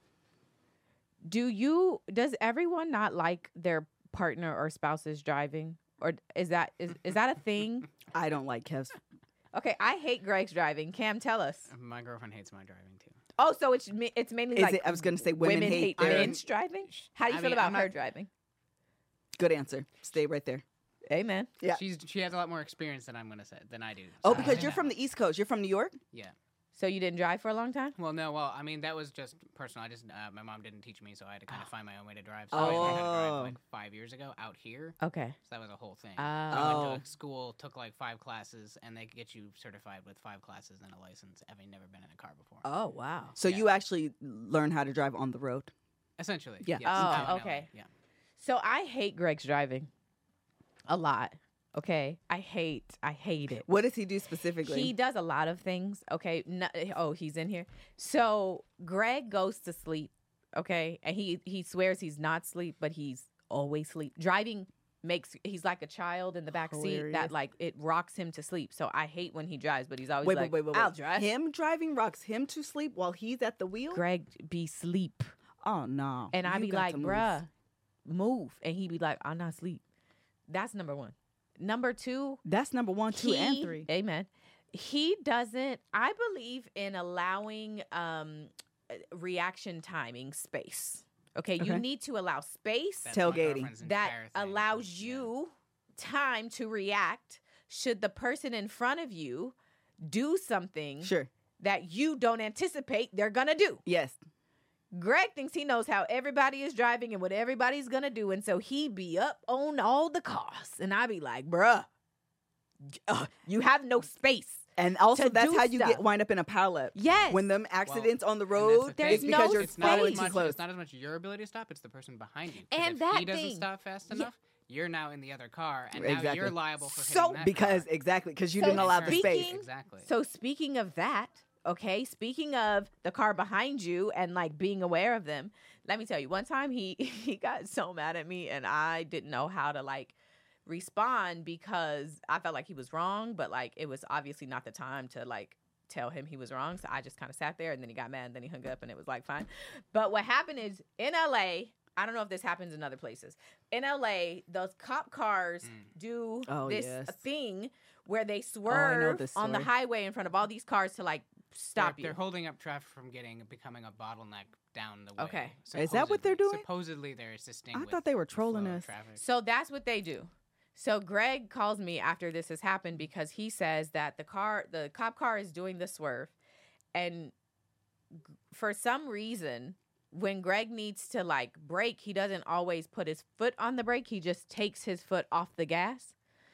Speaker 2: Do you? Does everyone not like their partner or spouses driving, or is that is is that a thing?
Speaker 1: I don't like Kev's.
Speaker 2: Okay, I hate Greg's driving. Cam, tell us.
Speaker 4: My girlfriend hates my driving too.
Speaker 2: Oh, so it's ma- it's mainly
Speaker 1: Is
Speaker 2: like
Speaker 1: it? I was going to say women,
Speaker 2: women
Speaker 1: hate.
Speaker 2: hate
Speaker 1: their-
Speaker 2: men's driving. How do you
Speaker 4: I
Speaker 2: feel
Speaker 4: mean,
Speaker 2: about
Speaker 4: I'm
Speaker 2: her
Speaker 4: not-
Speaker 2: driving?
Speaker 1: Good answer. Stay right there.
Speaker 2: Amen.
Speaker 1: Yeah.
Speaker 4: She's she has a lot more experience than I'm gonna say than I do.
Speaker 1: Oh,
Speaker 4: so
Speaker 1: because
Speaker 4: I
Speaker 1: you're
Speaker 4: know.
Speaker 1: from the East Coast. You're from New York?
Speaker 4: Yeah.
Speaker 2: So you didn't drive for a long time?
Speaker 4: Well, no. Well, I mean that was just personal. I just uh, my mom didn't teach me, so I had to kind of find my own way to drive. So I learned how to
Speaker 1: Oh.
Speaker 4: drive like five years ago out here.
Speaker 2: Okay.
Speaker 4: So that was a whole thing.
Speaker 2: Oh.
Speaker 4: I
Speaker 1: Oh.
Speaker 4: went to school, took like five classes, and they get you certified with five classes and a license, having never been in a car before.
Speaker 2: Oh wow.
Speaker 1: So
Speaker 4: Yeah.
Speaker 1: you actually learn how to drive on the road.
Speaker 4: Essentially.
Speaker 1: Yeah.
Speaker 4: Yes,
Speaker 2: Oh,
Speaker 4: out in L A,
Speaker 2: okay.
Speaker 4: Yeah.
Speaker 2: So I hate Greg's driving a lot. Okay. I hate I hate it.
Speaker 1: What does he do specifically?
Speaker 2: He does a lot of things. Okay. No, oh, he's in here. So Greg goes to sleep. Okay. And he, he swears he's not asleep, but he's always asleep. Driving makes, he's like a child in the back seat
Speaker 1: Hilarious.
Speaker 2: that like it rocks him to sleep. So I hate when he drives, but he's always
Speaker 1: wait,
Speaker 2: like,
Speaker 1: wait, wait, wait,
Speaker 2: I'll
Speaker 1: wait.
Speaker 2: drive.
Speaker 1: Him driving rocks him to sleep while he's at the wheel?
Speaker 2: Greg be sleep.
Speaker 1: Oh, no.
Speaker 2: And I'd
Speaker 1: You
Speaker 2: be
Speaker 1: got
Speaker 2: like,
Speaker 1: to move.
Speaker 2: bruh, move. And he'd be like, I'm not asleep. That's number one. Number two,
Speaker 1: That's number one, two,
Speaker 2: he-
Speaker 1: and three.
Speaker 2: Amen. He doesn't, I believe in allowing um, reaction timing space. Okay, you
Speaker 1: Okay.
Speaker 2: need to allow space
Speaker 4: That's my
Speaker 1: Tailgating.
Speaker 4: girlfriend's
Speaker 2: that
Speaker 4: entire thing.
Speaker 2: allows
Speaker 4: Yeah.
Speaker 2: you time to react should the person in front of you do something
Speaker 1: Sure.
Speaker 2: that you don't anticipate they're gonna do.
Speaker 1: Yes.
Speaker 2: Greg thinks he knows how everybody is driving and what everybody's gonna do, and so he be up on all the cars, and I be like, bruh, uh, you have no space.
Speaker 1: And also,
Speaker 2: To
Speaker 1: that's
Speaker 2: do
Speaker 1: how you
Speaker 2: stuff.
Speaker 1: get wind up in a pileup.
Speaker 2: Yes.
Speaker 1: When them accidents on the
Speaker 4: And that's
Speaker 1: road,
Speaker 4: the
Speaker 2: There's
Speaker 1: it's
Speaker 4: thing.
Speaker 2: no
Speaker 1: because you're
Speaker 4: it's not,
Speaker 1: following
Speaker 4: as
Speaker 1: too
Speaker 4: much,
Speaker 1: close.
Speaker 4: it's not as much your ability to stop, it's the person behind you. 'Cause
Speaker 2: And
Speaker 4: if
Speaker 2: that
Speaker 4: he doesn't
Speaker 2: thing.
Speaker 4: stop fast
Speaker 2: Yeah.
Speaker 4: enough, you're now in the other car, and now
Speaker 1: Exactly.
Speaker 4: you're liable for
Speaker 2: So-
Speaker 4: hitting that
Speaker 1: Because
Speaker 4: car.
Speaker 1: exactly, because you
Speaker 2: So
Speaker 1: didn't allow the space.
Speaker 2: speaking-
Speaker 4: Exactly.
Speaker 2: So speaking of that, okay, speaking of the car behind you and like being aware of them, let me tell you, one time he he got so mad at me and I didn't know how to like respond because I felt like he was wrong, but like it was obviously not the time to like tell him he was wrong. So I just kind of sat there and then he got mad and then he hung up and it was like fine. But what happened is in L A, I don't know if this happens in other places. In L A, those cop cars do
Speaker 1: Oh,
Speaker 2: this
Speaker 1: yes.
Speaker 2: thing where they
Speaker 1: I know
Speaker 2: swerve
Speaker 1: this
Speaker 2: on the
Speaker 1: story.
Speaker 2: highway in front of all these cars to like stop
Speaker 4: they're,
Speaker 2: you.
Speaker 4: They're holding up traffic from getting becoming a bottleneck down the way.
Speaker 2: Okay.
Speaker 1: Is that what they're
Speaker 4: Supposedly.
Speaker 1: doing?
Speaker 4: Supposedly, they're assisting.
Speaker 1: I
Speaker 4: with
Speaker 1: thought they were
Speaker 4: the flow
Speaker 1: trolling
Speaker 4: of
Speaker 1: us.
Speaker 4: traffic.
Speaker 2: So that's what they do. So Greg calls me after this has happened because he says that the car, the cop car is doing the swerve. And g- for some reason, when Greg needs to like brake, he doesn't always put his foot on the brake. He just takes his foot off the gas.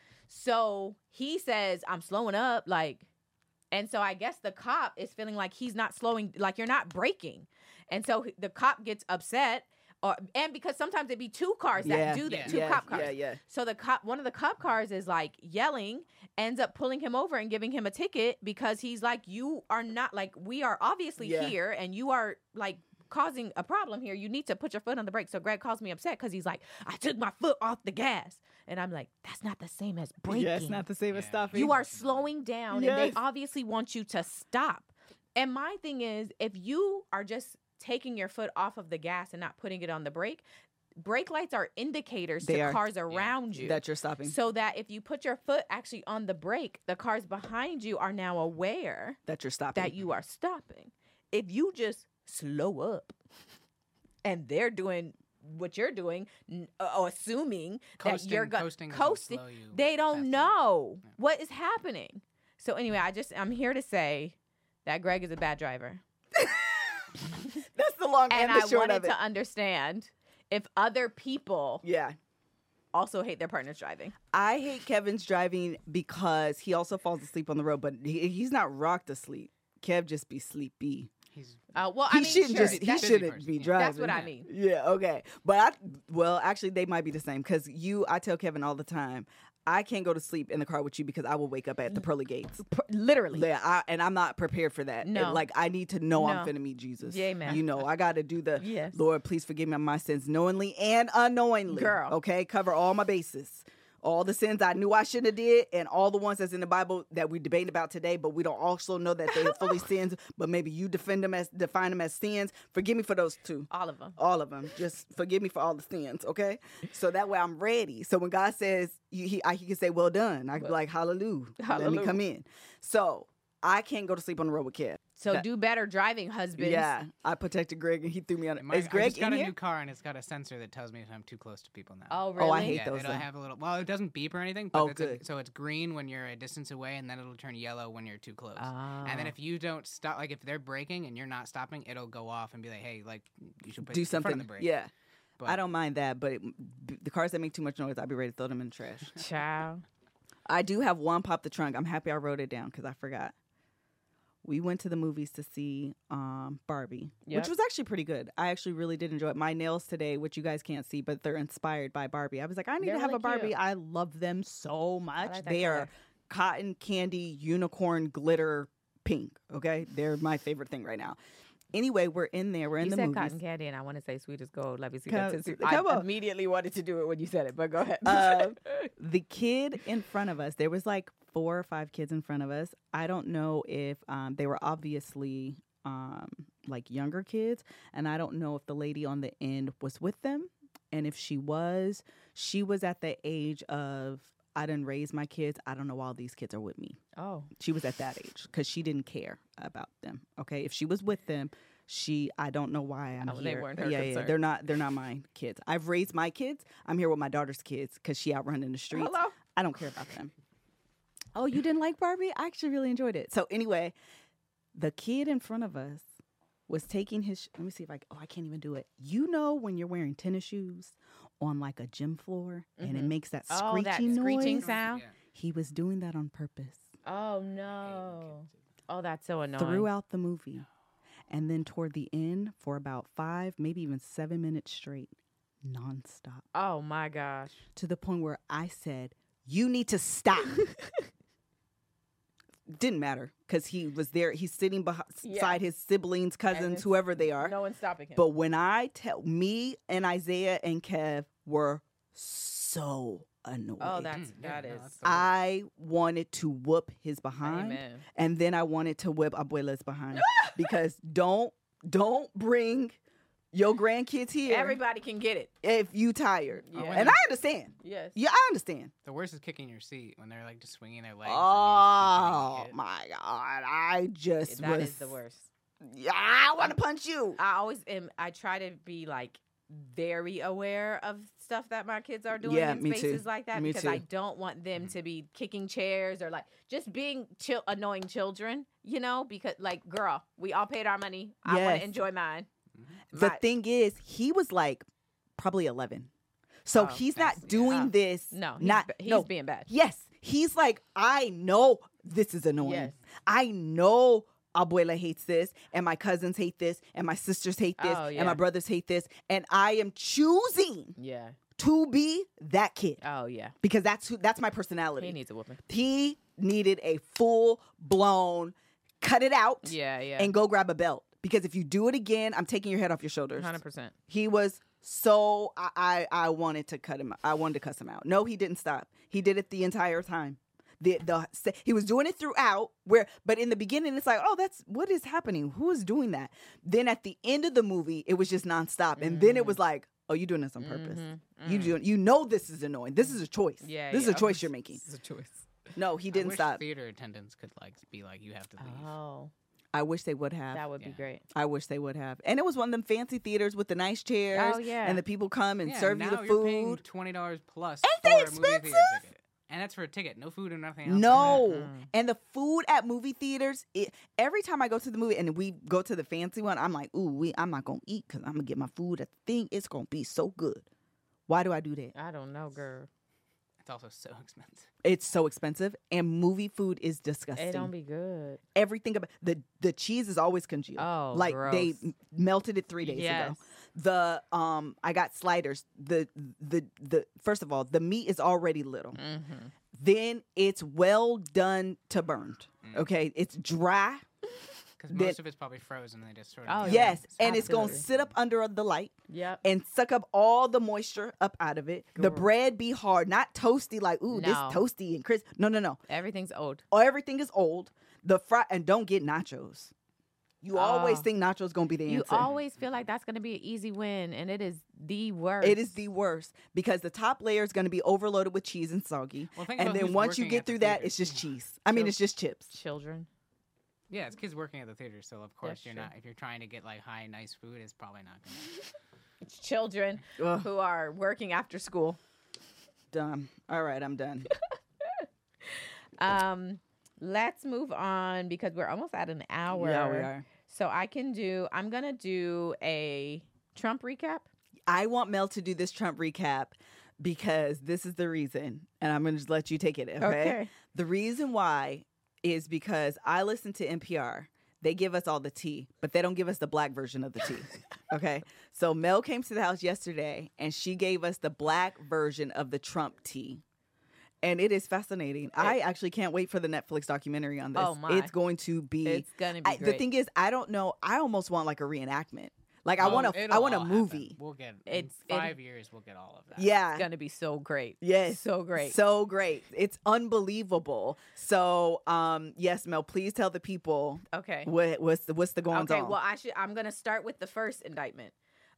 Speaker 2: So he says, I'm slowing up. Like, and so I guess the cop is feeling like he's not slowing, like you're not braking. And so the cop gets upset. Or, and because sometimes it'd be two cars that
Speaker 1: Yeah.
Speaker 2: do that,
Speaker 4: Yeah.
Speaker 2: two
Speaker 1: yeah,
Speaker 2: cop cars.
Speaker 1: Yeah, yeah.
Speaker 2: So the cop, one of the cop cars is like yelling, ends up pulling him over and giving him a ticket because he's like, you are not like, we are obviously
Speaker 1: Yeah.
Speaker 2: here and you are like causing a problem here. You need to put your foot on the brake. So Greg calls me upset because he's like, I took my foot off the gas. And I'm like, that's not the same as braking.
Speaker 1: Yeah, it's not the same as
Speaker 4: Yeah.
Speaker 1: stopping.
Speaker 2: You are slowing down and
Speaker 1: Yes.
Speaker 2: they obviously want you to stop. And my thing is, if you are just taking your foot off of the gas and not putting it on the brake, brake lights are indicators
Speaker 1: They
Speaker 2: to
Speaker 1: are.
Speaker 2: cars around you.
Speaker 1: that you're stopping.
Speaker 2: So that if you put your foot actually on the brake, the cars behind you are now aware
Speaker 1: that you're stopping.
Speaker 2: that you are stopping. If you just slow up and they're doing what you're doing, n- uh, or assuming that
Speaker 4: Coasting-
Speaker 2: you're going
Speaker 4: coasting
Speaker 2: to
Speaker 4: doesn't
Speaker 2: coasting,
Speaker 4: slow you
Speaker 2: they
Speaker 4: fast
Speaker 2: don't
Speaker 4: enough.
Speaker 2: know
Speaker 4: Yeah.
Speaker 2: what is happening. So anyway, I just I'm here to say that Greg is a bad driver,
Speaker 1: That's the long
Speaker 2: and
Speaker 1: and, the
Speaker 2: I
Speaker 1: short
Speaker 2: wanted
Speaker 1: of it.
Speaker 2: to understand if other people
Speaker 1: Yeah.
Speaker 2: also hate their partners driving.
Speaker 1: I hate Kevin's driving because he also falls asleep on the road, but he, he's not rocked asleep. Kev just be sleepy.
Speaker 4: He's
Speaker 2: Uh, well,
Speaker 1: He
Speaker 2: I mean,
Speaker 1: shouldn't
Speaker 2: sure,
Speaker 1: just he
Speaker 2: that's-
Speaker 4: busy
Speaker 1: shouldn't
Speaker 4: person,
Speaker 1: be
Speaker 4: yeah.
Speaker 1: driving.
Speaker 2: That's what I mean.
Speaker 1: Yeah, okay. But I well, actually they might be the same cuz you I tell Kevin all the time, I can't go to sleep in the car with you because I will wake up at the pearly gates.
Speaker 2: P- literally.
Speaker 1: Yeah, I, and I'm not prepared for that.
Speaker 2: No.
Speaker 1: And, like I need to know I'm
Speaker 2: No.
Speaker 1: finna meet Jesus.
Speaker 2: Yeah, amen.
Speaker 1: You know, I got to do the
Speaker 2: Yes.
Speaker 1: Lord, please forgive me my sins knowingly and unknowingly.
Speaker 2: Girl.
Speaker 1: Okay, cover all my bases. All the sins I knew I shouldn't have did, and all the ones that's in the Bible that we debate about today, but we don't also know that they are fully sins. But maybe you defend them as define them as sins. Forgive me for those two.
Speaker 2: All of them.
Speaker 1: All of them. Just forgive me for all the sins, okay? So that way I'm ready. So when God says, you, he, I, he can say, well done. I can be like, hallelujah. Let
Speaker 2: Hallelujah.
Speaker 1: me come in. So I can't go to sleep on the road with Kev.
Speaker 2: So
Speaker 1: That-
Speaker 2: do better driving, husbands.
Speaker 1: Yeah, I protected Greg and he threw me on.
Speaker 4: my,
Speaker 1: Is
Speaker 4: I
Speaker 1: Greg
Speaker 4: just got
Speaker 1: in
Speaker 4: a
Speaker 1: here?
Speaker 4: new car and it's got a sensor that tells me if I'm too close to people now.
Speaker 2: Oh, really?
Speaker 1: Oh, I hate
Speaker 4: yeah,
Speaker 1: those
Speaker 4: it'll
Speaker 1: things.
Speaker 4: have a little. Well, it doesn't beep or anything. But
Speaker 1: Oh,
Speaker 4: it's a-
Speaker 1: good.
Speaker 4: so it's green when you're a distance away, and then it'll turn yellow when you're too close.
Speaker 2: Ah.
Speaker 4: And then if you don't stop, like if they're braking and you're not stopping, it'll go off and be like, "Hey, like you should put
Speaker 1: Do
Speaker 4: in front of
Speaker 1: something.
Speaker 4: the brake."
Speaker 1: Yeah.
Speaker 4: But
Speaker 1: I don't mind that, but it, b- the cars that make too much noise, I'd be ready to throw them in the trash.
Speaker 2: Child.
Speaker 1: I do have one pop the trunk. I'm happy I wrote it down because I forgot. We went to the movies to see um, Barbie,
Speaker 2: Yep.
Speaker 1: which was actually pretty good. I actually really did enjoy it. My nails today, which you guys can't see, but they're inspired by Barbie. I was like, I need
Speaker 2: They're
Speaker 1: to have
Speaker 2: really
Speaker 1: a Barbie.
Speaker 2: cute.
Speaker 1: I love them so much.
Speaker 2: like that
Speaker 1: They are
Speaker 2: color.
Speaker 1: cotton candy, unicorn, glitter, pink. Okay, they're my favorite thing right now. Anyway, we're in there. We're in
Speaker 2: You
Speaker 1: the
Speaker 2: said
Speaker 1: movies.
Speaker 2: cotton candy, and I want to say sweet as gold. Let me see
Speaker 1: Come-
Speaker 2: that. Since
Speaker 1: come
Speaker 2: I
Speaker 1: on.
Speaker 2: immediately wanted to do it when you said it, but go ahead.
Speaker 1: Uh, the kid in front of us, there was like four or five kids in front of us. I don't know if um, they were obviously um, like younger kids, and I don't know if the lady on the end was with them. And if she was, she was at the age of, I done raised my kids. I don't know why all these kids are with me.
Speaker 2: Oh.
Speaker 1: She was at that age because she didn't care about them. Okay. If she was with them, she, I don't know why I'm
Speaker 2: Oh,
Speaker 1: here.
Speaker 2: they weren't her
Speaker 1: yeah, yeah.
Speaker 2: concern.
Speaker 1: They're not, they're not my kids. I've raised my kids. I'm here with my daughter's kids because she out running the streets.
Speaker 2: Hello?
Speaker 1: I don't care about them. Oh, you didn't like Barbie? I actually really enjoyed it. So anyway, the kid in front of us was taking his, sh- let me see if I, oh, I can't even do it. You know when you're wearing tennis shoes on like a gym floor and it makes that
Speaker 2: Oh,
Speaker 1: screeching
Speaker 2: that
Speaker 1: noise?
Speaker 2: screeching sound?
Speaker 4: Yeah.
Speaker 1: He was doing that on purpose
Speaker 2: Oh, no. Oh, that's so annoying.
Speaker 1: throughout the movie. And then toward the end, for about five, maybe even seven minutes straight, nonstop.
Speaker 2: Oh, my gosh.
Speaker 1: To the point where I said, you need to stop. Didn't matter because he was there. He's sitting beside
Speaker 2: Yeah.
Speaker 1: his siblings, cousins,
Speaker 2: it's-
Speaker 1: whoever they are.
Speaker 2: No one's stopping him.
Speaker 1: But when I tell, me and Isaiah and Kev were so annoyed.
Speaker 2: oh, that's,
Speaker 4: Mm, yeah,
Speaker 2: that
Speaker 4: no,
Speaker 2: is.
Speaker 4: that's the worst.
Speaker 1: I wanted to whoop his behind.
Speaker 2: Amen.
Speaker 1: And then I wanted to whip Abuela's behind because don't don't bring your grandkids here
Speaker 2: Everybody can get it.
Speaker 1: if you tired.
Speaker 2: Yeah.
Speaker 1: And I understand.
Speaker 2: Yes.
Speaker 1: Yeah, I understand.
Speaker 4: The worst is kicking your seat when they're like just swinging their legs.
Speaker 1: Oh
Speaker 4: and you just keep getting hit.
Speaker 1: my God! I just
Speaker 2: That
Speaker 1: was
Speaker 2: is the worst.
Speaker 1: Yeah, I want to punch you.
Speaker 2: I always am. I try to be like very aware of stuff that my kids are doing
Speaker 1: Yeah,
Speaker 2: in
Speaker 1: me too.
Speaker 2: spaces like that
Speaker 1: Me
Speaker 2: because
Speaker 1: too.
Speaker 2: I don't want them to be kicking chairs or like just being chil- annoying children. You know, because like, girl, we all paid our money. I want
Speaker 1: Yes.
Speaker 2: to enjoy mine.
Speaker 1: The
Speaker 2: My-
Speaker 1: thing is, he was like probably eleven, so
Speaker 2: Oh,
Speaker 1: he's
Speaker 4: that's-
Speaker 1: not doing
Speaker 2: yeah.
Speaker 1: this.
Speaker 2: No, he's,
Speaker 1: not
Speaker 2: ba- he's
Speaker 1: no.
Speaker 2: being bad.
Speaker 1: Yes, he's like, I know this is annoying.
Speaker 2: Yes.
Speaker 1: I know Abuela hates this, and my cousins hate this, and my sisters hate this,
Speaker 2: Oh,
Speaker 1: and
Speaker 2: yeah.
Speaker 1: my brothers hate this, and I am choosing
Speaker 2: Yeah.
Speaker 1: to be that kid
Speaker 2: Oh yeah.
Speaker 1: because that's who that's my personality.
Speaker 2: He needs a whooping.
Speaker 1: He needed a full blown cut it out
Speaker 2: Yeah. Yeah.
Speaker 1: and go grab a belt because if you do it again, I'm taking your head off your shoulders.
Speaker 2: Hundred percent.
Speaker 1: He was so I, I I wanted to cut him. I wanted to cuss him out. No, he didn't stop. He did it the entire time. The the he was doing it throughout. Where but in the beginning, it's like, oh, that's what is happening. Who is doing that? Then at the end of the movie, it was just nonstop, and then it was like, oh, you're doing this on purpose. You do you know this is annoying. This is a choice.
Speaker 2: Yeah,
Speaker 1: this is
Speaker 2: yeah.
Speaker 1: a choice you're making.
Speaker 2: This is a choice.
Speaker 1: No, he
Speaker 4: I
Speaker 1: didn't
Speaker 4: wish
Speaker 1: stop.
Speaker 4: Theater attendants could like be like, you have to leave.
Speaker 2: Oh,
Speaker 1: I wish they would have.
Speaker 2: that would be
Speaker 4: Yeah.
Speaker 2: great.
Speaker 1: I wish they would have. And it was one of them fancy theaters with the nice chairs.
Speaker 2: Oh, yeah.
Speaker 1: And the people come and
Speaker 4: Yeah,
Speaker 1: serve
Speaker 4: now
Speaker 1: you the
Speaker 4: you're paying
Speaker 1: food.
Speaker 4: twenty dollars plus
Speaker 1: Ain't
Speaker 4: for
Speaker 1: they
Speaker 4: a movie theater
Speaker 1: expensive?
Speaker 4: ticket, and that's for a ticket, no food or nothing else.
Speaker 1: No.
Speaker 2: Mm.
Speaker 1: And the food at movie theaters, it, every time I go to the movie and we go to the fancy one, I'm like, ooh, we, I'm not going to eat because I'm going to get my food at the thing. It's going to be so good. Why do I do that?
Speaker 2: I don't know, girl.
Speaker 4: It's also so expensive.
Speaker 1: It's so expensive. And movie food is disgusting.
Speaker 2: It don't be good.
Speaker 1: Everything about the the cheese is always congealed.
Speaker 2: Oh,
Speaker 1: like they
Speaker 2: gross.
Speaker 1: m- melted it three days
Speaker 2: Yes.
Speaker 1: ago. The um, I got sliders. The the the first of all, the meat is already little.
Speaker 2: Mm-hmm.
Speaker 1: Then it's well done to burned. Okay, it's dry.
Speaker 4: Because
Speaker 1: That-
Speaker 4: most of it's probably frozen and they just sort of.
Speaker 2: Oh,
Speaker 4: do
Speaker 2: yeah.
Speaker 1: Yes, and it's gonna
Speaker 2: Absolutely.
Speaker 1: sit up under the light
Speaker 2: Yep.
Speaker 1: and suck up all the moisture up out of it. The
Speaker 2: Gross.
Speaker 1: bread be hard, not toasty like ooh
Speaker 2: No.
Speaker 1: this toasty and crisp. No, no, no.
Speaker 2: Everything's old.
Speaker 1: Or everything is old. The fry and don't get nachos. You always
Speaker 2: Oh.
Speaker 1: think nachos gonna be the
Speaker 2: You
Speaker 1: answer.
Speaker 2: always feel like that's going to be an easy win, and it is the worst.
Speaker 1: It is the worst because the top layer is going to be overloaded with cheese and soggy,
Speaker 4: Well, think
Speaker 1: and
Speaker 4: about
Speaker 1: then
Speaker 4: who's
Speaker 1: once you
Speaker 4: working
Speaker 1: get
Speaker 4: at the
Speaker 1: through that,
Speaker 4: theater.
Speaker 1: it's just cheese. I mean,
Speaker 2: So-
Speaker 1: it's just chips.
Speaker 2: children.
Speaker 4: Yeah, it's kids working at the theater, so of course
Speaker 2: That's
Speaker 4: you're
Speaker 2: true.
Speaker 4: not. If you're trying to get like high, nice food, it's probably not gonna.
Speaker 2: It's children
Speaker 1: Ugh,
Speaker 2: who are working after school.
Speaker 1: done. All right, I'm done.
Speaker 2: Um, let's move on because we're almost at an hour.
Speaker 1: Yeah, we are.
Speaker 2: So I can do. I'm gonna do a Trump recap.
Speaker 1: I want Mel to do this Trump recap because this is the reason, and I'm going to just let you take it. Okay?
Speaker 2: Okay.
Speaker 1: The reason why is because I listen to N P R. They give us all the tea, but they don't give us the black version of the tea. Okay. So Mel came to the house yesterday and she gave us the black version of the Trump tea. And it is fascinating. I actually can't wait for the Netflix documentary on this.
Speaker 2: Oh, my.
Speaker 1: It's going to be.
Speaker 2: It's gonna be
Speaker 1: I, the
Speaker 2: great.
Speaker 1: thing is, I don't know. I almost want like a reenactment. Like I
Speaker 4: Oh,
Speaker 1: want a. I
Speaker 4: it'll
Speaker 1: want a
Speaker 4: all happen.
Speaker 1: movie.
Speaker 4: We'll get.
Speaker 2: It's-
Speaker 4: in
Speaker 2: it-
Speaker 4: five years. We'll get all of that.
Speaker 1: Yeah.
Speaker 2: It's gonna be so great.
Speaker 1: Yes.
Speaker 2: So great.
Speaker 1: So great. It's unbelievable. So, um, yes, Mel, please tell the people
Speaker 2: Okay.
Speaker 1: what, what's the what's the going
Speaker 2: Okay.
Speaker 1: on.
Speaker 2: Well, I should. I'm gonna start with the first indictment.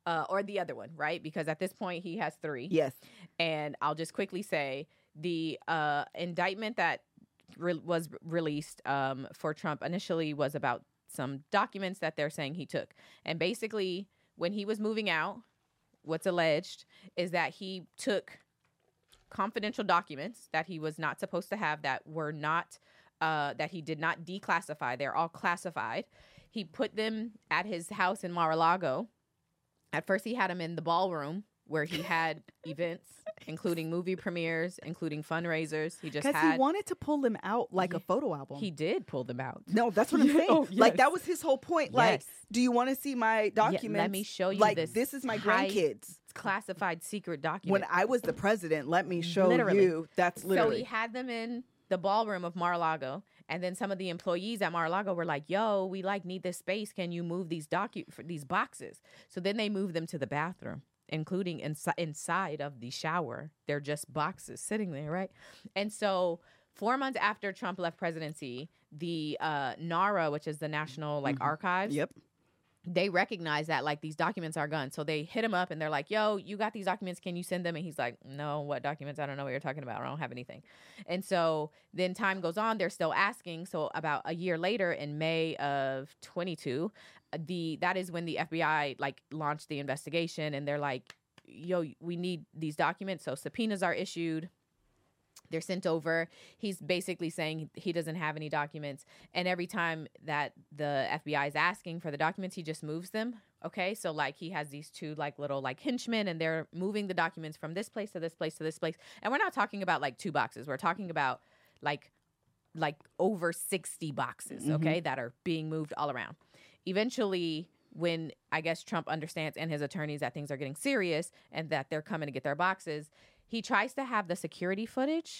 Speaker 2: uh, or the other one, right? Because at this point he has three.
Speaker 1: Yes.
Speaker 2: And I'll just quickly say the uh, indictment that re- was released um, for Trump initially was about some documents that they're saying he took. And basically, when he was moving out, what's alleged is that he took confidential documents that he was not supposed to have, that were not, uh, that he did not declassify. They're all classified. He put them at his house in Mar-a-Lago. At first, he had them in the ballroom where he had events, including movie premieres, including fundraisers. He just
Speaker 1: Because
Speaker 2: had.
Speaker 1: he wanted to pull them out like
Speaker 2: Yeah.
Speaker 1: a photo album.
Speaker 2: He did pull them out.
Speaker 1: No, that's what I'm saying.
Speaker 2: Oh,
Speaker 1: Like,
Speaker 2: yes.
Speaker 1: that was his whole point. Like,
Speaker 2: Yes.
Speaker 1: do you want to see my documents?
Speaker 2: let me show you
Speaker 1: like,
Speaker 2: this
Speaker 1: this is my
Speaker 2: high-
Speaker 1: grandkids.
Speaker 2: Classified secret document.
Speaker 1: When I was the president, let me show
Speaker 2: Literally.
Speaker 1: you. That's literally.
Speaker 2: So he had them in the ballroom of Mar-a-Lago, and then some of the employees at Mar-a-Lago were like, "Yo, we like need this space. Can you move these docu for these boxes?" So then they moved them to the bathroom, including insi- inside of the shower. They're just boxes sitting there, right? And so four months after Trump left presidency, the uh, NARA, which is the National like Archives,
Speaker 1: Yep.
Speaker 2: they recognize that like these documents are gone. So they hit him up and they're like, "Yo, you got these documents. Can you send them?" And he's like, "No, what documents? I don't know what you're talking about. I don't have anything." And so then time goes on. They're still asking. So about a year later, in May of twenty-two, the that is when the F B I like launched the investigation, and they're like, "Yo, we need these documents." So subpoenas are issued. They're sent over. He's basically saying he doesn't have any documents. And every time that the F B I is asking for the documents, he just moves them. Okay. So like he has these two like little like henchmen, and they're moving the documents from this place to this place to this place. And we're not talking about like two boxes. We're talking about like like over sixty boxes, okay, that are being moved all around. Eventually, when I guess Trump understands and his attorneys that things are getting serious and that they're coming to get their boxes, he tries to have the security footage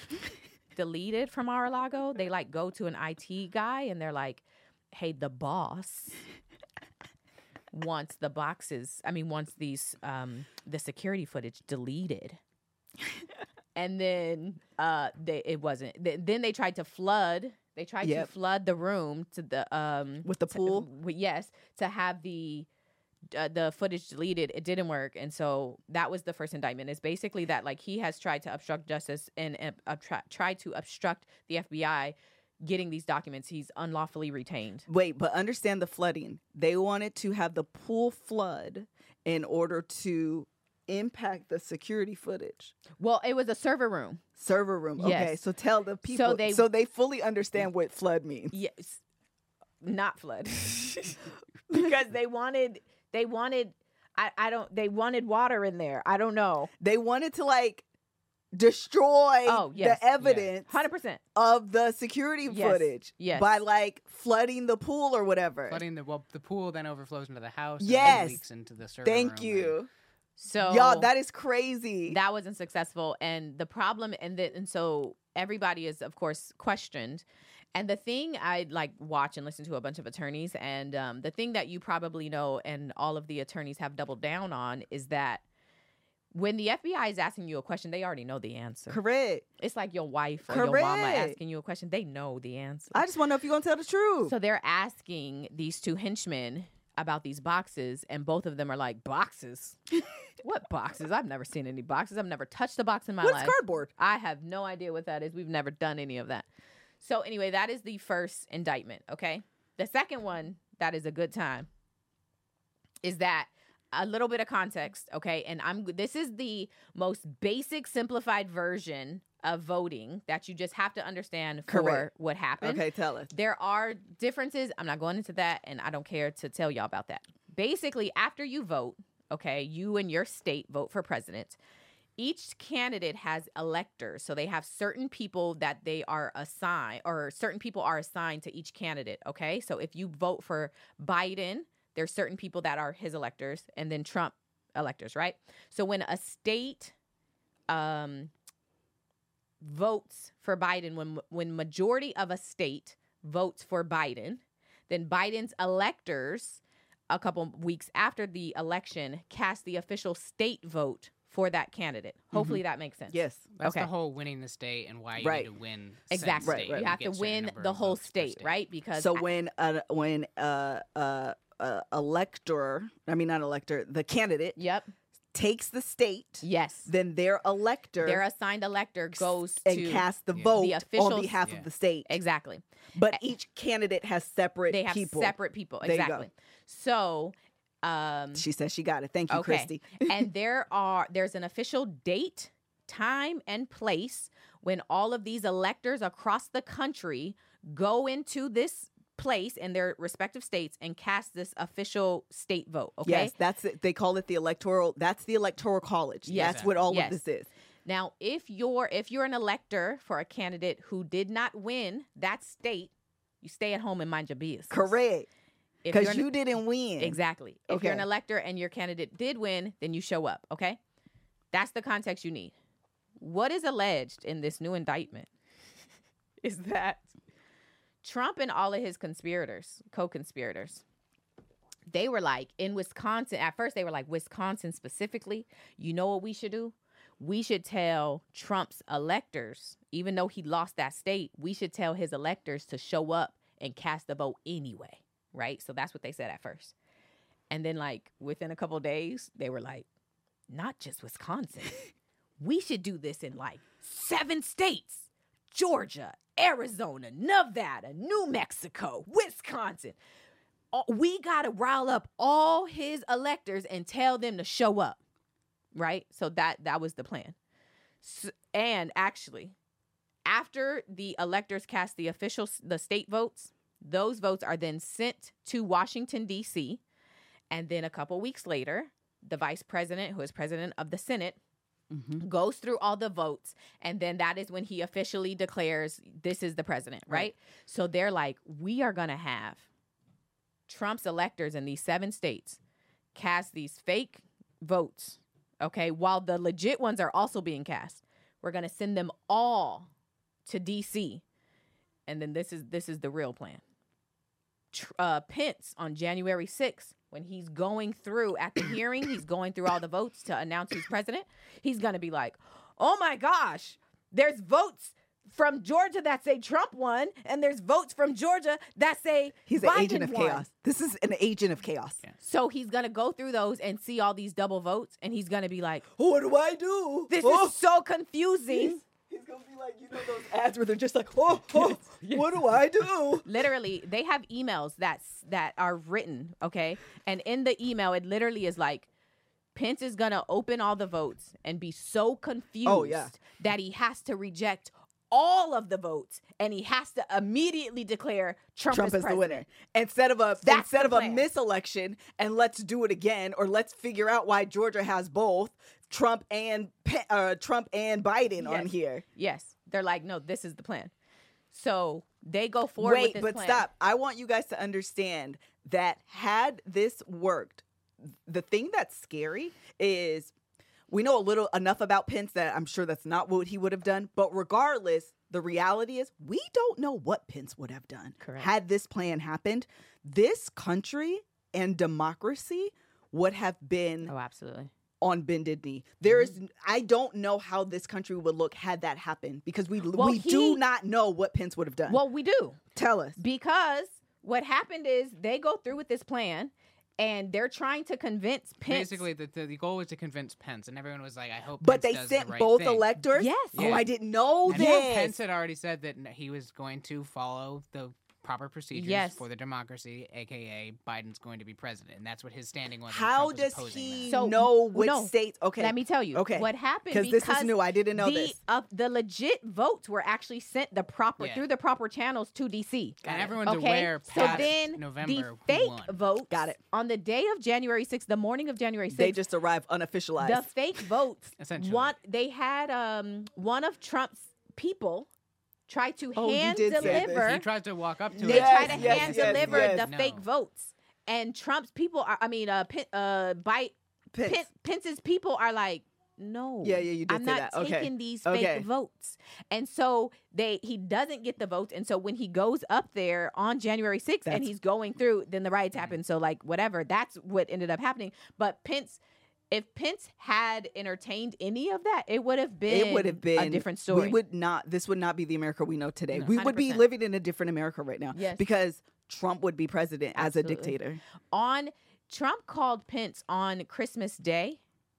Speaker 2: deleted from Mar-a-Lago. They like go to an I T guy and they're like, "Hey, the boss wants the boxes. I mean, wants these um, the security footage deleted." And then uh, they it wasn't. Th- then they tried to flood. They tried
Speaker 1: Yep.
Speaker 2: to flood the room to the um
Speaker 1: With the
Speaker 2: to-
Speaker 1: pool?
Speaker 2: w- yes, to have the uh, the footage deleted. It didn't work, and so that was the first indictment. It's basically that like he has tried to obstruct justice and uh, obtra- tried to obstruct the F B I getting these documents. He's unlawfully retained.
Speaker 1: Wait, but understand the flooding. They wanted to have the pool flood in order to impact the security footage.
Speaker 2: Well, it was a server room.
Speaker 1: Server room. Okay,
Speaker 2: Yes.
Speaker 1: so tell the people so
Speaker 2: they-
Speaker 1: they, so they fully understand what flood means.
Speaker 2: Yes, not flood, because they wanted they wanted I, I don't they wanted water in there. I don't know.
Speaker 1: They wanted to like destroy
Speaker 2: Oh, yes.
Speaker 1: the evidence
Speaker 2: Hundred percent.
Speaker 1: of the security
Speaker 2: Yes.
Speaker 1: footage
Speaker 2: Yes.
Speaker 1: by like flooding the pool or whatever.
Speaker 4: Flooding the well, the pool then overflows into the house.
Speaker 1: Yes.
Speaker 4: And then leaks into the server
Speaker 1: Thank
Speaker 4: room,
Speaker 1: you.
Speaker 2: So
Speaker 1: Y'all, that is crazy.
Speaker 2: that wasn't successful, and the problem and the, and so everybody is of course questioned. And the thing I like watch and listen to a bunch of attorneys, and um, the thing that you probably know and all of the attorneys have doubled down on is that when the F B I is asking you a question, they already know the answer.
Speaker 1: Correct.
Speaker 2: It's like your wife or your mama
Speaker 1: Correct.
Speaker 2: asking you a question. They know the answer.
Speaker 1: I just want to know if you're going to tell the truth.
Speaker 2: So they're asking these two henchmen about these boxes, and both of them are like, "Boxes? What boxes? I've never seen any boxes. I've never touched a box in my
Speaker 1: What's
Speaker 2: life.
Speaker 1: cardboard?
Speaker 2: I have no idea what that is. We've never done any of that." So anyway, that is the first indictment, okay? The second one, that is a good time, is that a little bit of context, okay? And I'm this is the most basic simplified version of voting that you just have to understand for
Speaker 1: Correct.
Speaker 2: what happened.
Speaker 1: Okay, tell us.
Speaker 2: There are differences. I'm not going into that, and I don't care to tell y'all about that. Basically, after you vote, okay, you and your state vote for president. Each candidate has electors. So they have certain people that they are assigned, or certain people are assigned to each candidate, okay? So if you vote for Biden, there's certain people that are his electors, and then Trump electors, right? So when a state um, votes for Biden, when when majority of a state votes for Biden, then Biden's electors, a couple weeks after the election, cast the official state vote for that candidate. Hopefully that makes sense.
Speaker 1: Yes.
Speaker 4: That's
Speaker 2: Okay.
Speaker 4: the whole winning the state and why you
Speaker 1: Right.
Speaker 4: need to win. said
Speaker 2: Exactly.
Speaker 1: Right, right.
Speaker 4: state.
Speaker 2: You have to
Speaker 4: get certain
Speaker 2: win
Speaker 4: number
Speaker 2: the
Speaker 4: of
Speaker 2: whole
Speaker 4: votes per
Speaker 2: state, right? Because
Speaker 1: So when uh when uh uh uh, elector, I mean, not elector, the candidate
Speaker 2: Yep.
Speaker 1: takes the state.
Speaker 2: Yes.
Speaker 1: Then their elector
Speaker 2: Their assigned elector goes
Speaker 1: and
Speaker 2: to
Speaker 1: casts the
Speaker 4: Yeah.
Speaker 1: vote
Speaker 2: The official-
Speaker 1: on behalf
Speaker 4: Yeah.
Speaker 1: of the state.
Speaker 2: exactly.
Speaker 1: But each candidate has separate
Speaker 2: They have
Speaker 1: people.
Speaker 2: separate people.
Speaker 1: There you go.
Speaker 2: Exactly. So, um,
Speaker 1: She says she got it. Thank you,
Speaker 2: okay.
Speaker 1: Christy.
Speaker 2: and there are there's an official date, time, and place when all of these electors across the country go into this place in their respective states and cast this official state vote. Okay.
Speaker 1: Yes, that's it. They call it the electoral. That's the electoral college.
Speaker 2: Yes.
Speaker 1: That's what all
Speaker 2: Yes.
Speaker 1: of this is.
Speaker 2: Now, if you're if you're an elector for a candidate who did not win that state, you stay at home and mind your business.
Speaker 1: Correct.
Speaker 2: If you're
Speaker 1: Because
Speaker 2: an-
Speaker 1: you didn't win.
Speaker 2: Exactly. If you're an
Speaker 1: Okay.
Speaker 2: elector and your candidate did win, then you show up, okay? That's the context you need. What is alleged in this new indictment is that Trump and all of his conspirators, co-conspirators, they were like, in Wisconsin, at first they were like, Wisconsin specifically, you know what we should do? We should tell Trump's electors, even though he lost that state, we should tell his electors to show up and cast the vote anyway. Right? So that's what they said at first. And then, like, within a couple of days, they were like, not just Wisconsin. We should do this in like seven states: Georgia, Arizona, Nevada, New Mexico, Wisconsin. All- We got to rile up all his electors and tell them to show up. Right? So that that was the plan. S and actually, after the electors cast the official, the state votes, those votes are then sent to Washington, D C And then a couple weeks later, the vice president, who is president of the Senate,
Speaker 1: Mm-hmm.
Speaker 2: goes through all the votes. And then that is when he officially declares this is the president, right?
Speaker 1: Right.
Speaker 2: So they're like, we are going to have Trump's electors in these seven states cast these fake votes, okay, while the legit ones are also being cast. We're going to send them all to D C And then this is this is the real plan. Tr- Uh, Pence on January sixth, when he's going through at the hearing, he's going through all the votes to announce who's president. He's going to be like, oh my gosh, there's votes from Georgia that say Trump won, and there's votes from Georgia that say
Speaker 1: He's an
Speaker 2: Biden
Speaker 1: agent of
Speaker 2: won.
Speaker 1: chaos. This is an agent of chaos.
Speaker 4: Yeah.
Speaker 2: So he's going to go through those and see all these double votes, and he's going to be like,
Speaker 1: What do I do?
Speaker 2: this
Speaker 1: Oh.
Speaker 2: is so confusing.
Speaker 1: He's going to be like, you know those ads where they're just like, oh, oh what do I do?
Speaker 2: Literally, they have emails that's that are written, okay? And in the email, it literally is like, Pence is gonna open all the votes and be so confused
Speaker 1: Oh, yeah.
Speaker 2: that he has to reject all of the votes, and he has to immediately declare Trump,
Speaker 1: Trump
Speaker 2: is,
Speaker 1: is the
Speaker 2: president.
Speaker 1: winner. Instead of a
Speaker 2: That's
Speaker 1: instead
Speaker 2: the
Speaker 1: of a
Speaker 2: plan.
Speaker 1: miselection, and let's do it again, or let's figure out why Georgia has both Trump and Pe- uh, Trump and Biden on
Speaker 2: Yes.
Speaker 1: here.
Speaker 2: Yes, they're like, no, this is the plan. So they go forward with
Speaker 1: Wait,
Speaker 2: this
Speaker 1: but
Speaker 2: plan.
Speaker 1: stop. I want you guys to understand that had this worked, the thing that's scary is we know a little enough about Pence that I'm sure that's not what he would have done. But regardless, the reality is we don't know what Pence would have done
Speaker 2: Correct.
Speaker 1: had this plan happened. This country and democracy would have been
Speaker 2: Oh, absolutely.
Speaker 1: on bended knee. There is, I don't know how this country would look had that happened because we
Speaker 2: Well,
Speaker 1: we
Speaker 2: he-
Speaker 1: do not know what Pence would have done.
Speaker 2: Well, we do.
Speaker 1: Tell us.
Speaker 2: Because what happened is they go through with this plan, and they're trying to convince Pence.
Speaker 4: Basically, the, the the goal was to convince Pence, and everyone was like, "I hope."
Speaker 1: But
Speaker 4: Pence
Speaker 1: they
Speaker 4: does
Speaker 1: sent
Speaker 4: the right
Speaker 1: both
Speaker 4: thing.
Speaker 1: electors?
Speaker 2: Yes.
Speaker 1: Oh,
Speaker 4: Yeah.
Speaker 1: I didn't know
Speaker 4: And
Speaker 1: this.
Speaker 4: Pence had already said that n- he was going to follow the proper procedures
Speaker 2: Yes.
Speaker 4: for the democracy, aka Biden's going to be president, and that's what his standing was. and
Speaker 1: How
Speaker 4: Trump was
Speaker 1: does
Speaker 4: opposing
Speaker 1: he
Speaker 4: that.
Speaker 2: So,
Speaker 1: know which
Speaker 2: no.
Speaker 1: states? Okay.
Speaker 2: Let me tell you.
Speaker 1: Okay.
Speaker 2: What happened
Speaker 1: Because
Speaker 2: because
Speaker 1: this is new. I didn't know
Speaker 2: the,
Speaker 1: this.
Speaker 2: Uh, the legit votes were actually sent the proper
Speaker 4: Yeah.
Speaker 2: through the proper channels to D C.
Speaker 4: And everyone's
Speaker 2: Okay,
Speaker 4: aware
Speaker 2: so
Speaker 4: past
Speaker 2: then
Speaker 4: November
Speaker 2: the
Speaker 4: who
Speaker 2: fake
Speaker 4: won.
Speaker 2: votes
Speaker 1: Got it.
Speaker 2: on the day of January sixth, the morning of January sixth.
Speaker 1: They just arrived unofficialized.
Speaker 2: the fake votes.
Speaker 4: Essentially.
Speaker 2: One they had um one of Trump's people try to
Speaker 1: Oh, you
Speaker 2: hand
Speaker 1: did say this.
Speaker 2: deliver.
Speaker 4: He tries to walk up to
Speaker 2: They
Speaker 4: it.
Speaker 1: Yes,
Speaker 2: try to
Speaker 1: yes,
Speaker 2: hand
Speaker 1: yes,
Speaker 2: deliver
Speaker 1: yes.
Speaker 2: the
Speaker 4: No.
Speaker 2: fake votes, and Trump's people are. I mean, uh, Pen, uh, Bite,
Speaker 1: Pence.
Speaker 2: Pen, Pence's people are like, no,
Speaker 1: Yeah, yeah, you did
Speaker 2: I'm
Speaker 1: say
Speaker 2: not
Speaker 1: that. Okay.
Speaker 2: taking these
Speaker 1: Okay.
Speaker 2: fake votes, and so they he doesn't get the votes, and so when he goes up there on January sixth and
Speaker 1: That's-
Speaker 2: he's going through, then the riots happen. So like whatever, that's what ended up happening. But Pence. If Pence had entertained any of that, it would have been
Speaker 1: it would have been
Speaker 2: a different story.
Speaker 1: We would not. This would not be the America we know today.
Speaker 2: No,
Speaker 1: we would be
Speaker 2: one hundred percent.
Speaker 1: living in a different America right now.
Speaker 2: Yes.
Speaker 1: Because Trump would be president as a
Speaker 2: Absolutely.
Speaker 1: dictator.
Speaker 2: On Trump called Pence on Christmas Day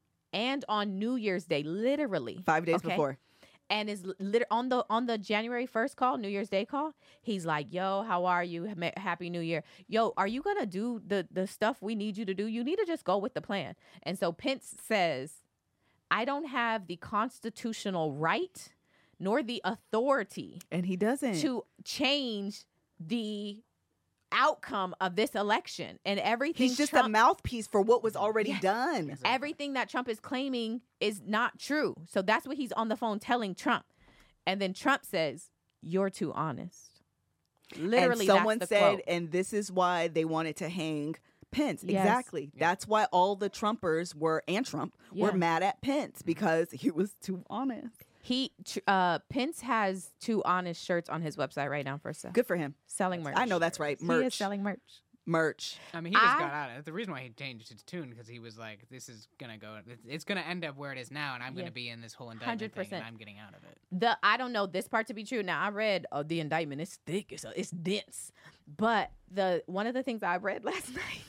Speaker 2: and on New Year's Day, literally
Speaker 1: Five days
Speaker 2: okay?
Speaker 1: before.
Speaker 2: And is lit- on the on the January first call, New Year's Day call. He's like, "Yo, how are you? Ha- Happy New Year. Yo, are you gonna do the the stuff we need you to do? You need to just go with the plan." And so Pence says, "I don't have the constitutional right nor the authority
Speaker 1: And he doesn't.
Speaker 2: to change the outcome of this election and everything."
Speaker 1: He's just
Speaker 2: Trump-
Speaker 1: a mouthpiece for what was already
Speaker 2: Yes.
Speaker 1: done.
Speaker 2: everything that Trump is claiming is not true. So that's what he's on the phone telling Trump. And then Trump says, "You're too honest." Literally,
Speaker 1: and someone
Speaker 2: that's the
Speaker 1: said,
Speaker 2: quote.
Speaker 1: and this is why they wanted to hang Pence.
Speaker 2: Yes.
Speaker 1: Exactly. That's why all the Trumpers were, and Trump,
Speaker 2: Yeah.
Speaker 1: were mad at Pence because he was too honest.
Speaker 2: He tr- uh Pence has two honest shirts on his website right now for sale.
Speaker 1: Good for him.
Speaker 2: Selling merch.
Speaker 1: I know that's right.
Speaker 2: He is
Speaker 1: Merch.
Speaker 2: selling merch.
Speaker 1: Merch.
Speaker 4: I mean, he just
Speaker 2: I-
Speaker 4: got out of it. The reason why he changed his tune because he was like, "This is gonna go. It's, it's gonna end up where it is now, and I'm
Speaker 2: Yeah.
Speaker 4: gonna be in this whole indictment
Speaker 2: one hundred
Speaker 4: thing,
Speaker 2: percent.
Speaker 4: and I'm getting out of it."
Speaker 2: The I don't know this part to be true. Now I read uh, the indictment. It's thick. It's it's dense. But the one of the things I read last night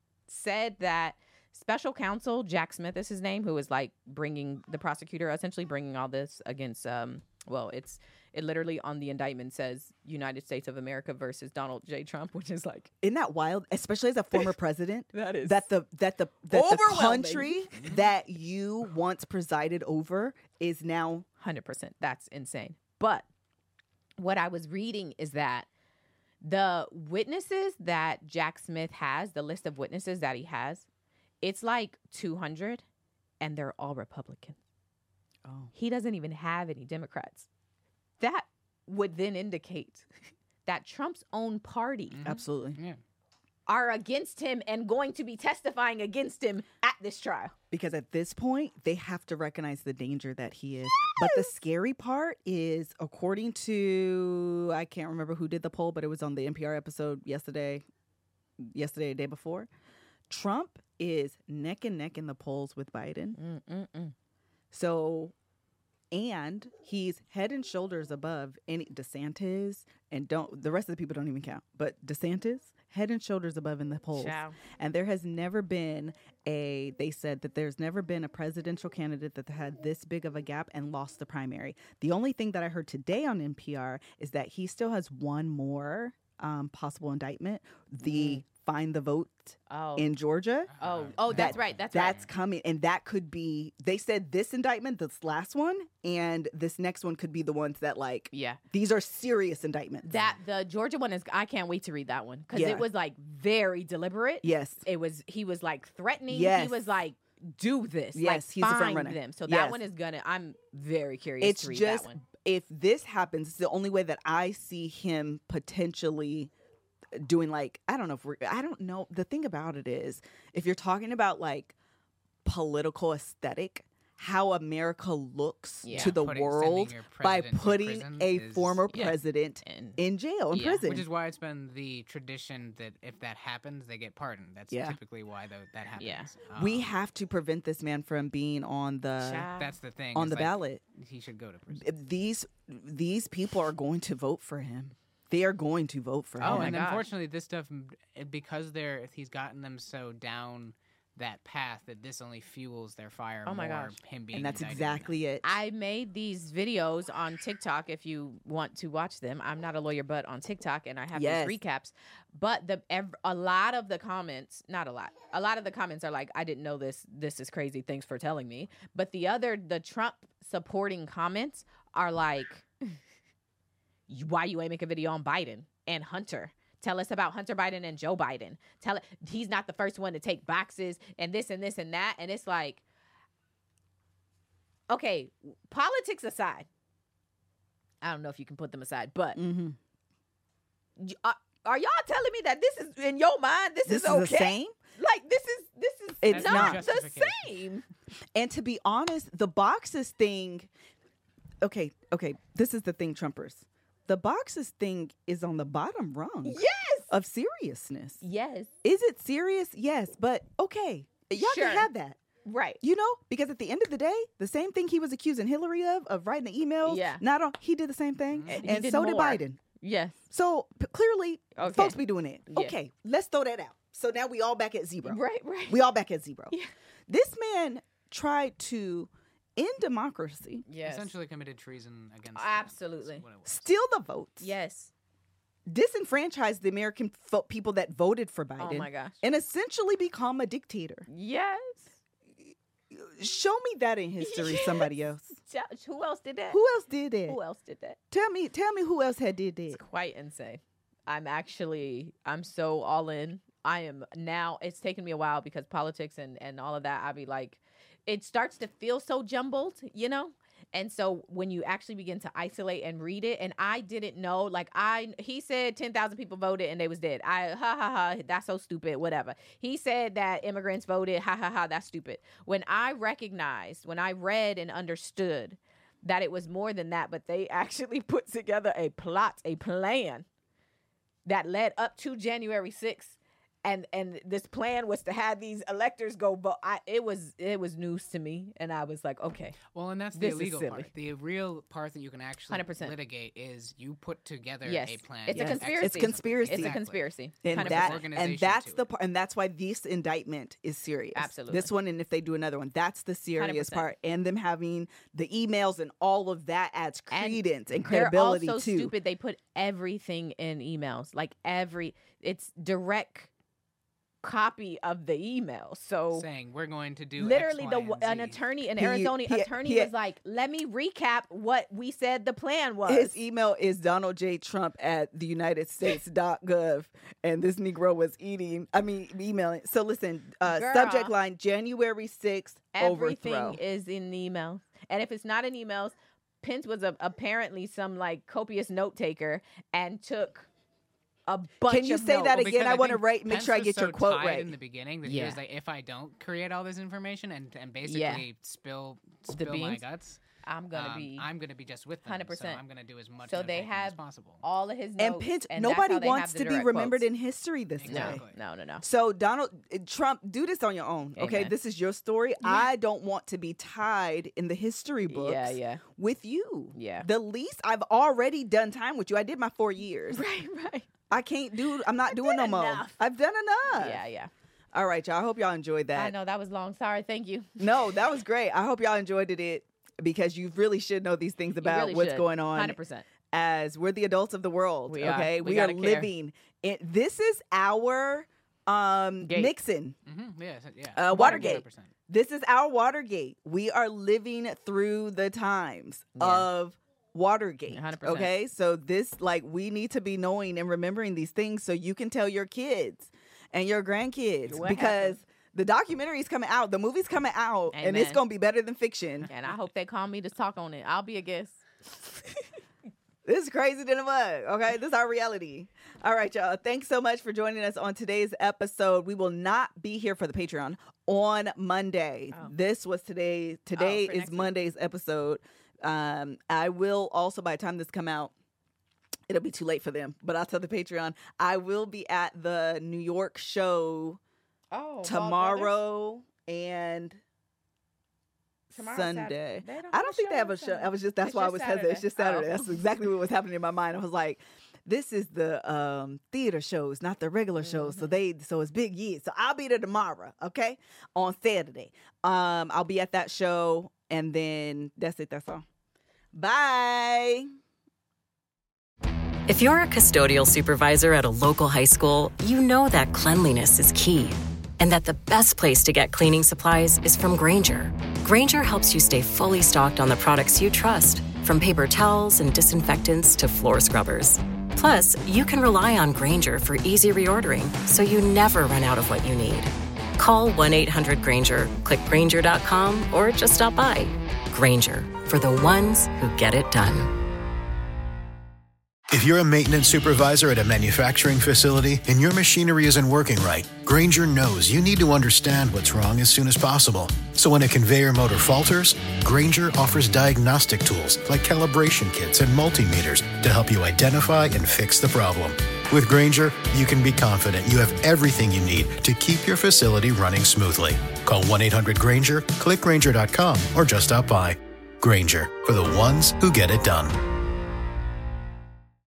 Speaker 2: said that special counsel Jack Smith is his name, who is like bringing the prosecutor, essentially bringing all this against. Um, well, it's it literally on the indictment says United States of America versus Donald J. Trump, which is like
Speaker 1: Isn't that wild? Especially as a former president.
Speaker 2: that is
Speaker 1: That the that the that the
Speaker 2: Overwhelming.
Speaker 1: country that you once presided over is now
Speaker 2: one hundred percent. That's insane. But what I was reading is that the witnesses that Jack Smith has, the list of witnesses that he has, it's like two hundred and they're all Republicans.
Speaker 1: Oh.
Speaker 2: He doesn't even have any Democrats. That would then indicate that Trump's own party
Speaker 1: Absolutely.
Speaker 4: Yeah.
Speaker 2: are against him and going to be testifying against him at this trial.
Speaker 1: Because at this point, they have to recognize the danger that he is. But the scary part is, according to, I can't remember who did the poll, but it was on the N P R episode yesterday, yesterday, the day before. Trump is neck and neck in the polls with Biden.
Speaker 2: Mm-mm-mm.
Speaker 1: So, and he's head and shoulders above any DeSantis, and don't the rest of the people don't even count. But DeSantis, head and shoulders above in the polls.
Speaker 2: Ciao.
Speaker 1: And there has never been a, they said that there's never been a presidential candidate that had this big of a gap and lost the primary. The only thing that I heard today on N P R is that he still has one more um, possible indictment, the find the vote
Speaker 2: Oh.
Speaker 1: in Georgia.
Speaker 2: Oh, oh, that's
Speaker 1: That-
Speaker 2: right. That's,
Speaker 1: That's
Speaker 2: right.
Speaker 1: coming, and that could be. They said this indictment, this last one, and this next one could be the ones that like.
Speaker 2: Yeah.
Speaker 1: These are serious indictments.
Speaker 2: That the Georgia one is. I can't wait to read that one because
Speaker 1: Yeah.
Speaker 2: it was like very deliberate.
Speaker 1: Yes.
Speaker 2: It was. He was like threatening. He
Speaker 1: Yes.
Speaker 2: was like, "Do this."
Speaker 1: Yes,
Speaker 2: like,
Speaker 1: he's the front
Speaker 2: find
Speaker 1: runner.
Speaker 2: them. So
Speaker 1: Yes.
Speaker 2: that one is gonna. I'm very curious
Speaker 1: It's
Speaker 2: to read
Speaker 1: just
Speaker 2: that one.
Speaker 1: if this happens, it's the only way that I see him potentially doing like I don't know if we're I don't know. The thing about it is if you're talking about like political aesthetic, how America looks
Speaker 2: Yeah.
Speaker 1: to the
Speaker 4: Putting-
Speaker 1: world
Speaker 4: sending your
Speaker 1: by
Speaker 4: president to
Speaker 1: putting
Speaker 4: prison
Speaker 1: a
Speaker 4: is-
Speaker 1: former
Speaker 2: Yeah.
Speaker 1: president
Speaker 2: And
Speaker 1: in jail, in
Speaker 2: Yeah.
Speaker 1: prison.
Speaker 4: Which is why it's been the tradition that if that happens, they get pardoned. That's
Speaker 1: Yeah.
Speaker 4: typically why tho- that happens.
Speaker 2: Yeah.
Speaker 1: we
Speaker 4: Um,
Speaker 1: have to prevent this man from being on the
Speaker 2: Child.
Speaker 4: That's the thing.
Speaker 1: on
Speaker 4: is,
Speaker 1: the
Speaker 4: like,
Speaker 1: ballot.
Speaker 4: He should go to prison.
Speaker 1: These these people are going to vote for him. They are going to vote for
Speaker 4: Oh,
Speaker 1: him.
Speaker 2: my
Speaker 4: and
Speaker 2: gosh.
Speaker 4: unfortunately, this stuff m- it- because they're he's gotten them so down that path that this only fuels their fire.
Speaker 2: Oh my
Speaker 4: more,
Speaker 2: gosh.
Speaker 4: him being
Speaker 1: And that's
Speaker 4: indicted.
Speaker 1: exactly it.
Speaker 2: I made these videos on TikTok if you want to watch them. I'm not a lawyer, but on TikTok, and I have
Speaker 1: Yes.
Speaker 2: these recaps. But the ev- a lot of the comments, not a lot, a lot of the comments are like, "I didn't know this. This is crazy. Thanks for telling me." But the other, the Trump supporting comments are like, "Why you ain't make a video on Biden and Hunter?" Tell us about Hunter Biden and Joe Biden. Tell it he's not the first one to take boxes and this and this and that. And it's like, okay, politics aside, I don't know if you can put them aside, but
Speaker 1: Mm-hmm.
Speaker 2: y- are, are y'all telling me that this is in your mind? This,
Speaker 1: This
Speaker 2: is
Speaker 1: is
Speaker 2: okay.
Speaker 1: the same.
Speaker 2: Like this is this is
Speaker 1: It's
Speaker 2: not,
Speaker 1: not.
Speaker 2: the
Speaker 4: Justification.
Speaker 2: same.
Speaker 1: And to be honest, the boxes thing. Okay, okay. This is the thing, Trumpers. The boxes thing is on the bottom rung
Speaker 2: Yes.
Speaker 1: of seriousness.
Speaker 2: Yes.
Speaker 1: Is it serious? Yes, but okay, y'all
Speaker 2: Sure.
Speaker 1: can have that.
Speaker 2: Right.
Speaker 1: You know, because at the end of the day, the same thing he was accusing Hillary of, of writing the emails.
Speaker 2: Yeah.
Speaker 1: Not on. He did the same thing,
Speaker 4: Mhm.
Speaker 2: He
Speaker 1: and
Speaker 2: did
Speaker 1: so did
Speaker 2: more.
Speaker 1: Biden.
Speaker 2: Yes.
Speaker 6: So p- clearly,
Speaker 2: Okay.
Speaker 6: folks be doing it.
Speaker 2: Yeah.
Speaker 6: Okay, let's throw that out. So now we all back at zero.
Speaker 2: Right, right.
Speaker 6: We all back at zero.
Speaker 2: Yeah.
Speaker 6: This man tried to end democracy,
Speaker 2: Yes.
Speaker 4: Essentially committed treason against them.
Speaker 2: Absolutely.
Speaker 4: That's what it was.
Speaker 6: steal the votes,
Speaker 2: Yes.
Speaker 6: disenfranchise the American fo- people that voted for Biden,
Speaker 2: Oh my gosh.
Speaker 6: and essentially become a dictator.
Speaker 2: Yes.
Speaker 6: Show me that in history. Somebody else.
Speaker 2: Josh, who else did that?
Speaker 6: Who else did that?
Speaker 2: Who else did that?
Speaker 6: Tell me. Tell me who else had did that.
Speaker 2: It's quite insane. I'm actually, I'm so all in. I am now, it's taken me a while because politics and, and all of that, I'll be like, it starts to feel so jumbled, you know? And so when you actually begin to isolate and read it, and I didn't know, like I, he said ten thousand people voted and they was dead. I, ha ha ha, that's so stupid, whatever. He said that immigrants voted, ha ha ha, that's stupid. When I recognized, when I read and understood that it was more than that, but they actually put together a plot, a plan that led up to January sixth. And and this plan was to have these electors go vote. I, it was it was news to me, and I was like, okay,
Speaker 4: Well, and that's the
Speaker 2: This is
Speaker 4: illegal
Speaker 2: silly.
Speaker 4: part. The real part that you can actually
Speaker 2: one hundred percent.
Speaker 4: litigate is you put together
Speaker 2: yes,
Speaker 4: a plan.
Speaker 2: it's
Speaker 6: Yes.
Speaker 2: a conspiracy.
Speaker 6: It's conspiracy.
Speaker 2: It's a
Speaker 4: Exactly.
Speaker 2: conspiracy.
Speaker 6: And
Speaker 2: one hundred
Speaker 6: that
Speaker 2: percent.
Speaker 6: and
Speaker 4: Organization
Speaker 6: that's
Speaker 4: to
Speaker 6: the
Speaker 4: it.
Speaker 6: part, and that's why this indictment is serious.
Speaker 2: Absolutely.
Speaker 6: This one, and if they do another one, that's the serious
Speaker 2: one hundred percent.
Speaker 6: part. And them having the emails and all of that adds
Speaker 2: And
Speaker 6: credence and,
Speaker 2: They're
Speaker 6: credibility
Speaker 2: also
Speaker 6: too.
Speaker 2: stupid. They put everything in emails, like every. It's direct copy of the email. So
Speaker 4: saying we're going to do
Speaker 2: literally,
Speaker 4: X,
Speaker 2: the
Speaker 4: Y, and
Speaker 2: an
Speaker 4: Z.
Speaker 2: attorney, an
Speaker 6: He-
Speaker 2: Arizona
Speaker 6: he-
Speaker 2: attorney,
Speaker 6: he-
Speaker 2: was like, "Let me recap what we said the plan was."
Speaker 6: His email is Donald J. Trump at the United States dot gov, and this Negro was eating. I mean, emailing. So listen, uh,
Speaker 2: Girl.
Speaker 6: subject line: January sixth
Speaker 2: Everything
Speaker 6: overthrow.
Speaker 2: is in emails, and if it's not in emails, Pence was a, apparently some like copious note taker and took a bunch.
Speaker 6: Can you
Speaker 2: of
Speaker 6: say
Speaker 2: notes.
Speaker 6: that
Speaker 4: Well,
Speaker 6: again?
Speaker 4: because
Speaker 6: I want to
Speaker 4: think
Speaker 6: write. Make
Speaker 4: Pence
Speaker 6: sure I
Speaker 4: was
Speaker 6: get
Speaker 4: so
Speaker 6: your quote
Speaker 4: tied
Speaker 6: right.
Speaker 4: in the beginning that he
Speaker 2: Yeah.
Speaker 4: was like, if I don't create all this information and and basically
Speaker 2: Yeah.
Speaker 4: spill
Speaker 2: The
Speaker 4: spill my
Speaker 2: beans?
Speaker 4: guts,
Speaker 2: I'm gonna
Speaker 4: um,
Speaker 2: be
Speaker 4: I'm gonna be just with them.
Speaker 2: one hundred percent.
Speaker 4: So I'm gonna do as much.
Speaker 2: So
Speaker 4: of
Speaker 2: they
Speaker 4: everything
Speaker 2: have
Speaker 4: as possible.
Speaker 2: all of his notes.
Speaker 6: And Pence,
Speaker 2: and that's
Speaker 6: nobody
Speaker 2: how they
Speaker 6: wants
Speaker 2: have the
Speaker 6: to be
Speaker 2: direct
Speaker 6: remembered
Speaker 2: quotes.
Speaker 6: in history this
Speaker 2: No,
Speaker 6: way.
Speaker 4: Exactly.
Speaker 2: no, no, no.
Speaker 6: So Donald uh, Trump, do this on your own. Okay,
Speaker 2: Amen.
Speaker 6: this is your story. I don't want to be tied in the history books.
Speaker 2: Yeah, yeah.
Speaker 6: With you.
Speaker 2: Yeah.
Speaker 6: The least I've already done time with you. I did my four years.
Speaker 2: Right, right.
Speaker 6: I can't do. I'm not doing no
Speaker 2: done
Speaker 6: more.
Speaker 2: enough.
Speaker 6: I've done enough.
Speaker 2: Yeah, yeah.
Speaker 6: All right, y'all. I hope y'all enjoyed that.
Speaker 2: I know that was long. Sorry. Thank you.
Speaker 6: No, that was great. I hope y'all enjoyed it because you really should know these things about
Speaker 2: really
Speaker 6: what's
Speaker 2: should.
Speaker 6: going on.
Speaker 2: one hundred percent.
Speaker 6: As we're the adults of the world.
Speaker 2: We are.
Speaker 6: Okay,
Speaker 2: We
Speaker 6: we, are
Speaker 2: gotta care.
Speaker 6: living. In, this is our um,
Speaker 2: Gate.
Speaker 6: Nixon.
Speaker 4: Mm-hmm. Yeah, so- yeah.
Speaker 6: Uh, Watergate.
Speaker 4: one hundred percent.
Speaker 6: This is our Watergate. We are living through the times
Speaker 2: Yeah.
Speaker 6: of Watergate.
Speaker 2: one hundred percent.
Speaker 6: Okay, so this, like, we need to be knowing and remembering these things so you can tell your kids and your grandkids
Speaker 2: What
Speaker 6: because
Speaker 2: happened?
Speaker 6: the documentary's coming out, the movie's coming out, and it's
Speaker 2: Amen.
Speaker 6: gonna be better than fiction.
Speaker 2: And I hope they call me to talk on it. I'll be a guest.
Speaker 6: This is crazy than a mug. Okay, this is our reality. All right, y'all. Thanks so much for joining us on today's episode. We will not be here for the Patreon on Monday.
Speaker 2: Oh.
Speaker 6: This was today. Today
Speaker 2: for
Speaker 6: is
Speaker 2: next week.
Speaker 6: Monday's episode. Um, I will also, by the time this come out, it'll be too late for them. But I'll tell the Patreon, I will be at the New York show
Speaker 2: Oh,
Speaker 6: tomorrow and
Speaker 2: Tomorrow's
Speaker 6: Sunday.
Speaker 2: Sat- they don't
Speaker 6: I
Speaker 2: have
Speaker 6: don't
Speaker 2: a
Speaker 6: think they
Speaker 2: show
Speaker 6: have
Speaker 2: on
Speaker 6: a show.
Speaker 2: Sunday.
Speaker 6: I was just that's
Speaker 2: It's
Speaker 6: why I
Speaker 2: just
Speaker 6: was hesitant. It's just
Speaker 2: Saturday.
Speaker 6: Saturday.
Speaker 2: Oh.
Speaker 6: That's exactly what was happening in my mind. I was like, this is the um, theater shows, not the regular shows. So they so it's big years. So I'll be there tomorrow, okay? On Saturday. Um, I'll be at that show, and then that's it. That's all. Bye.
Speaker 7: If you're a custodial supervisor at a local high school, you know that cleanliness is key and that the best place to get cleaning supplies is from Grainger. Grainger helps you stay fully stocked on the products you trust, from paper towels and disinfectants to floor scrubbers. Plus, you can rely on Grainger for easy reordering, so you never run out of what you need. Call one eight hundred Grainger, click Grainger dot com, or just stop by. Grainger, for the ones who get it done.
Speaker 8: If you're a maintenance supervisor at a manufacturing facility and your machinery isn't working right, Grainger knows you need to understand what's wrong as soon as possible. So when a conveyor motor falters, Grainger offers diagnostic tools like calibration kits and multimeters to help you identify and fix the problem. With Grainger, you can be confident you have everything you need to keep your facility running smoothly. Call one eight hundred Grainger, click Grainger dot com, or just stop by. Grainger, for the ones who get it done.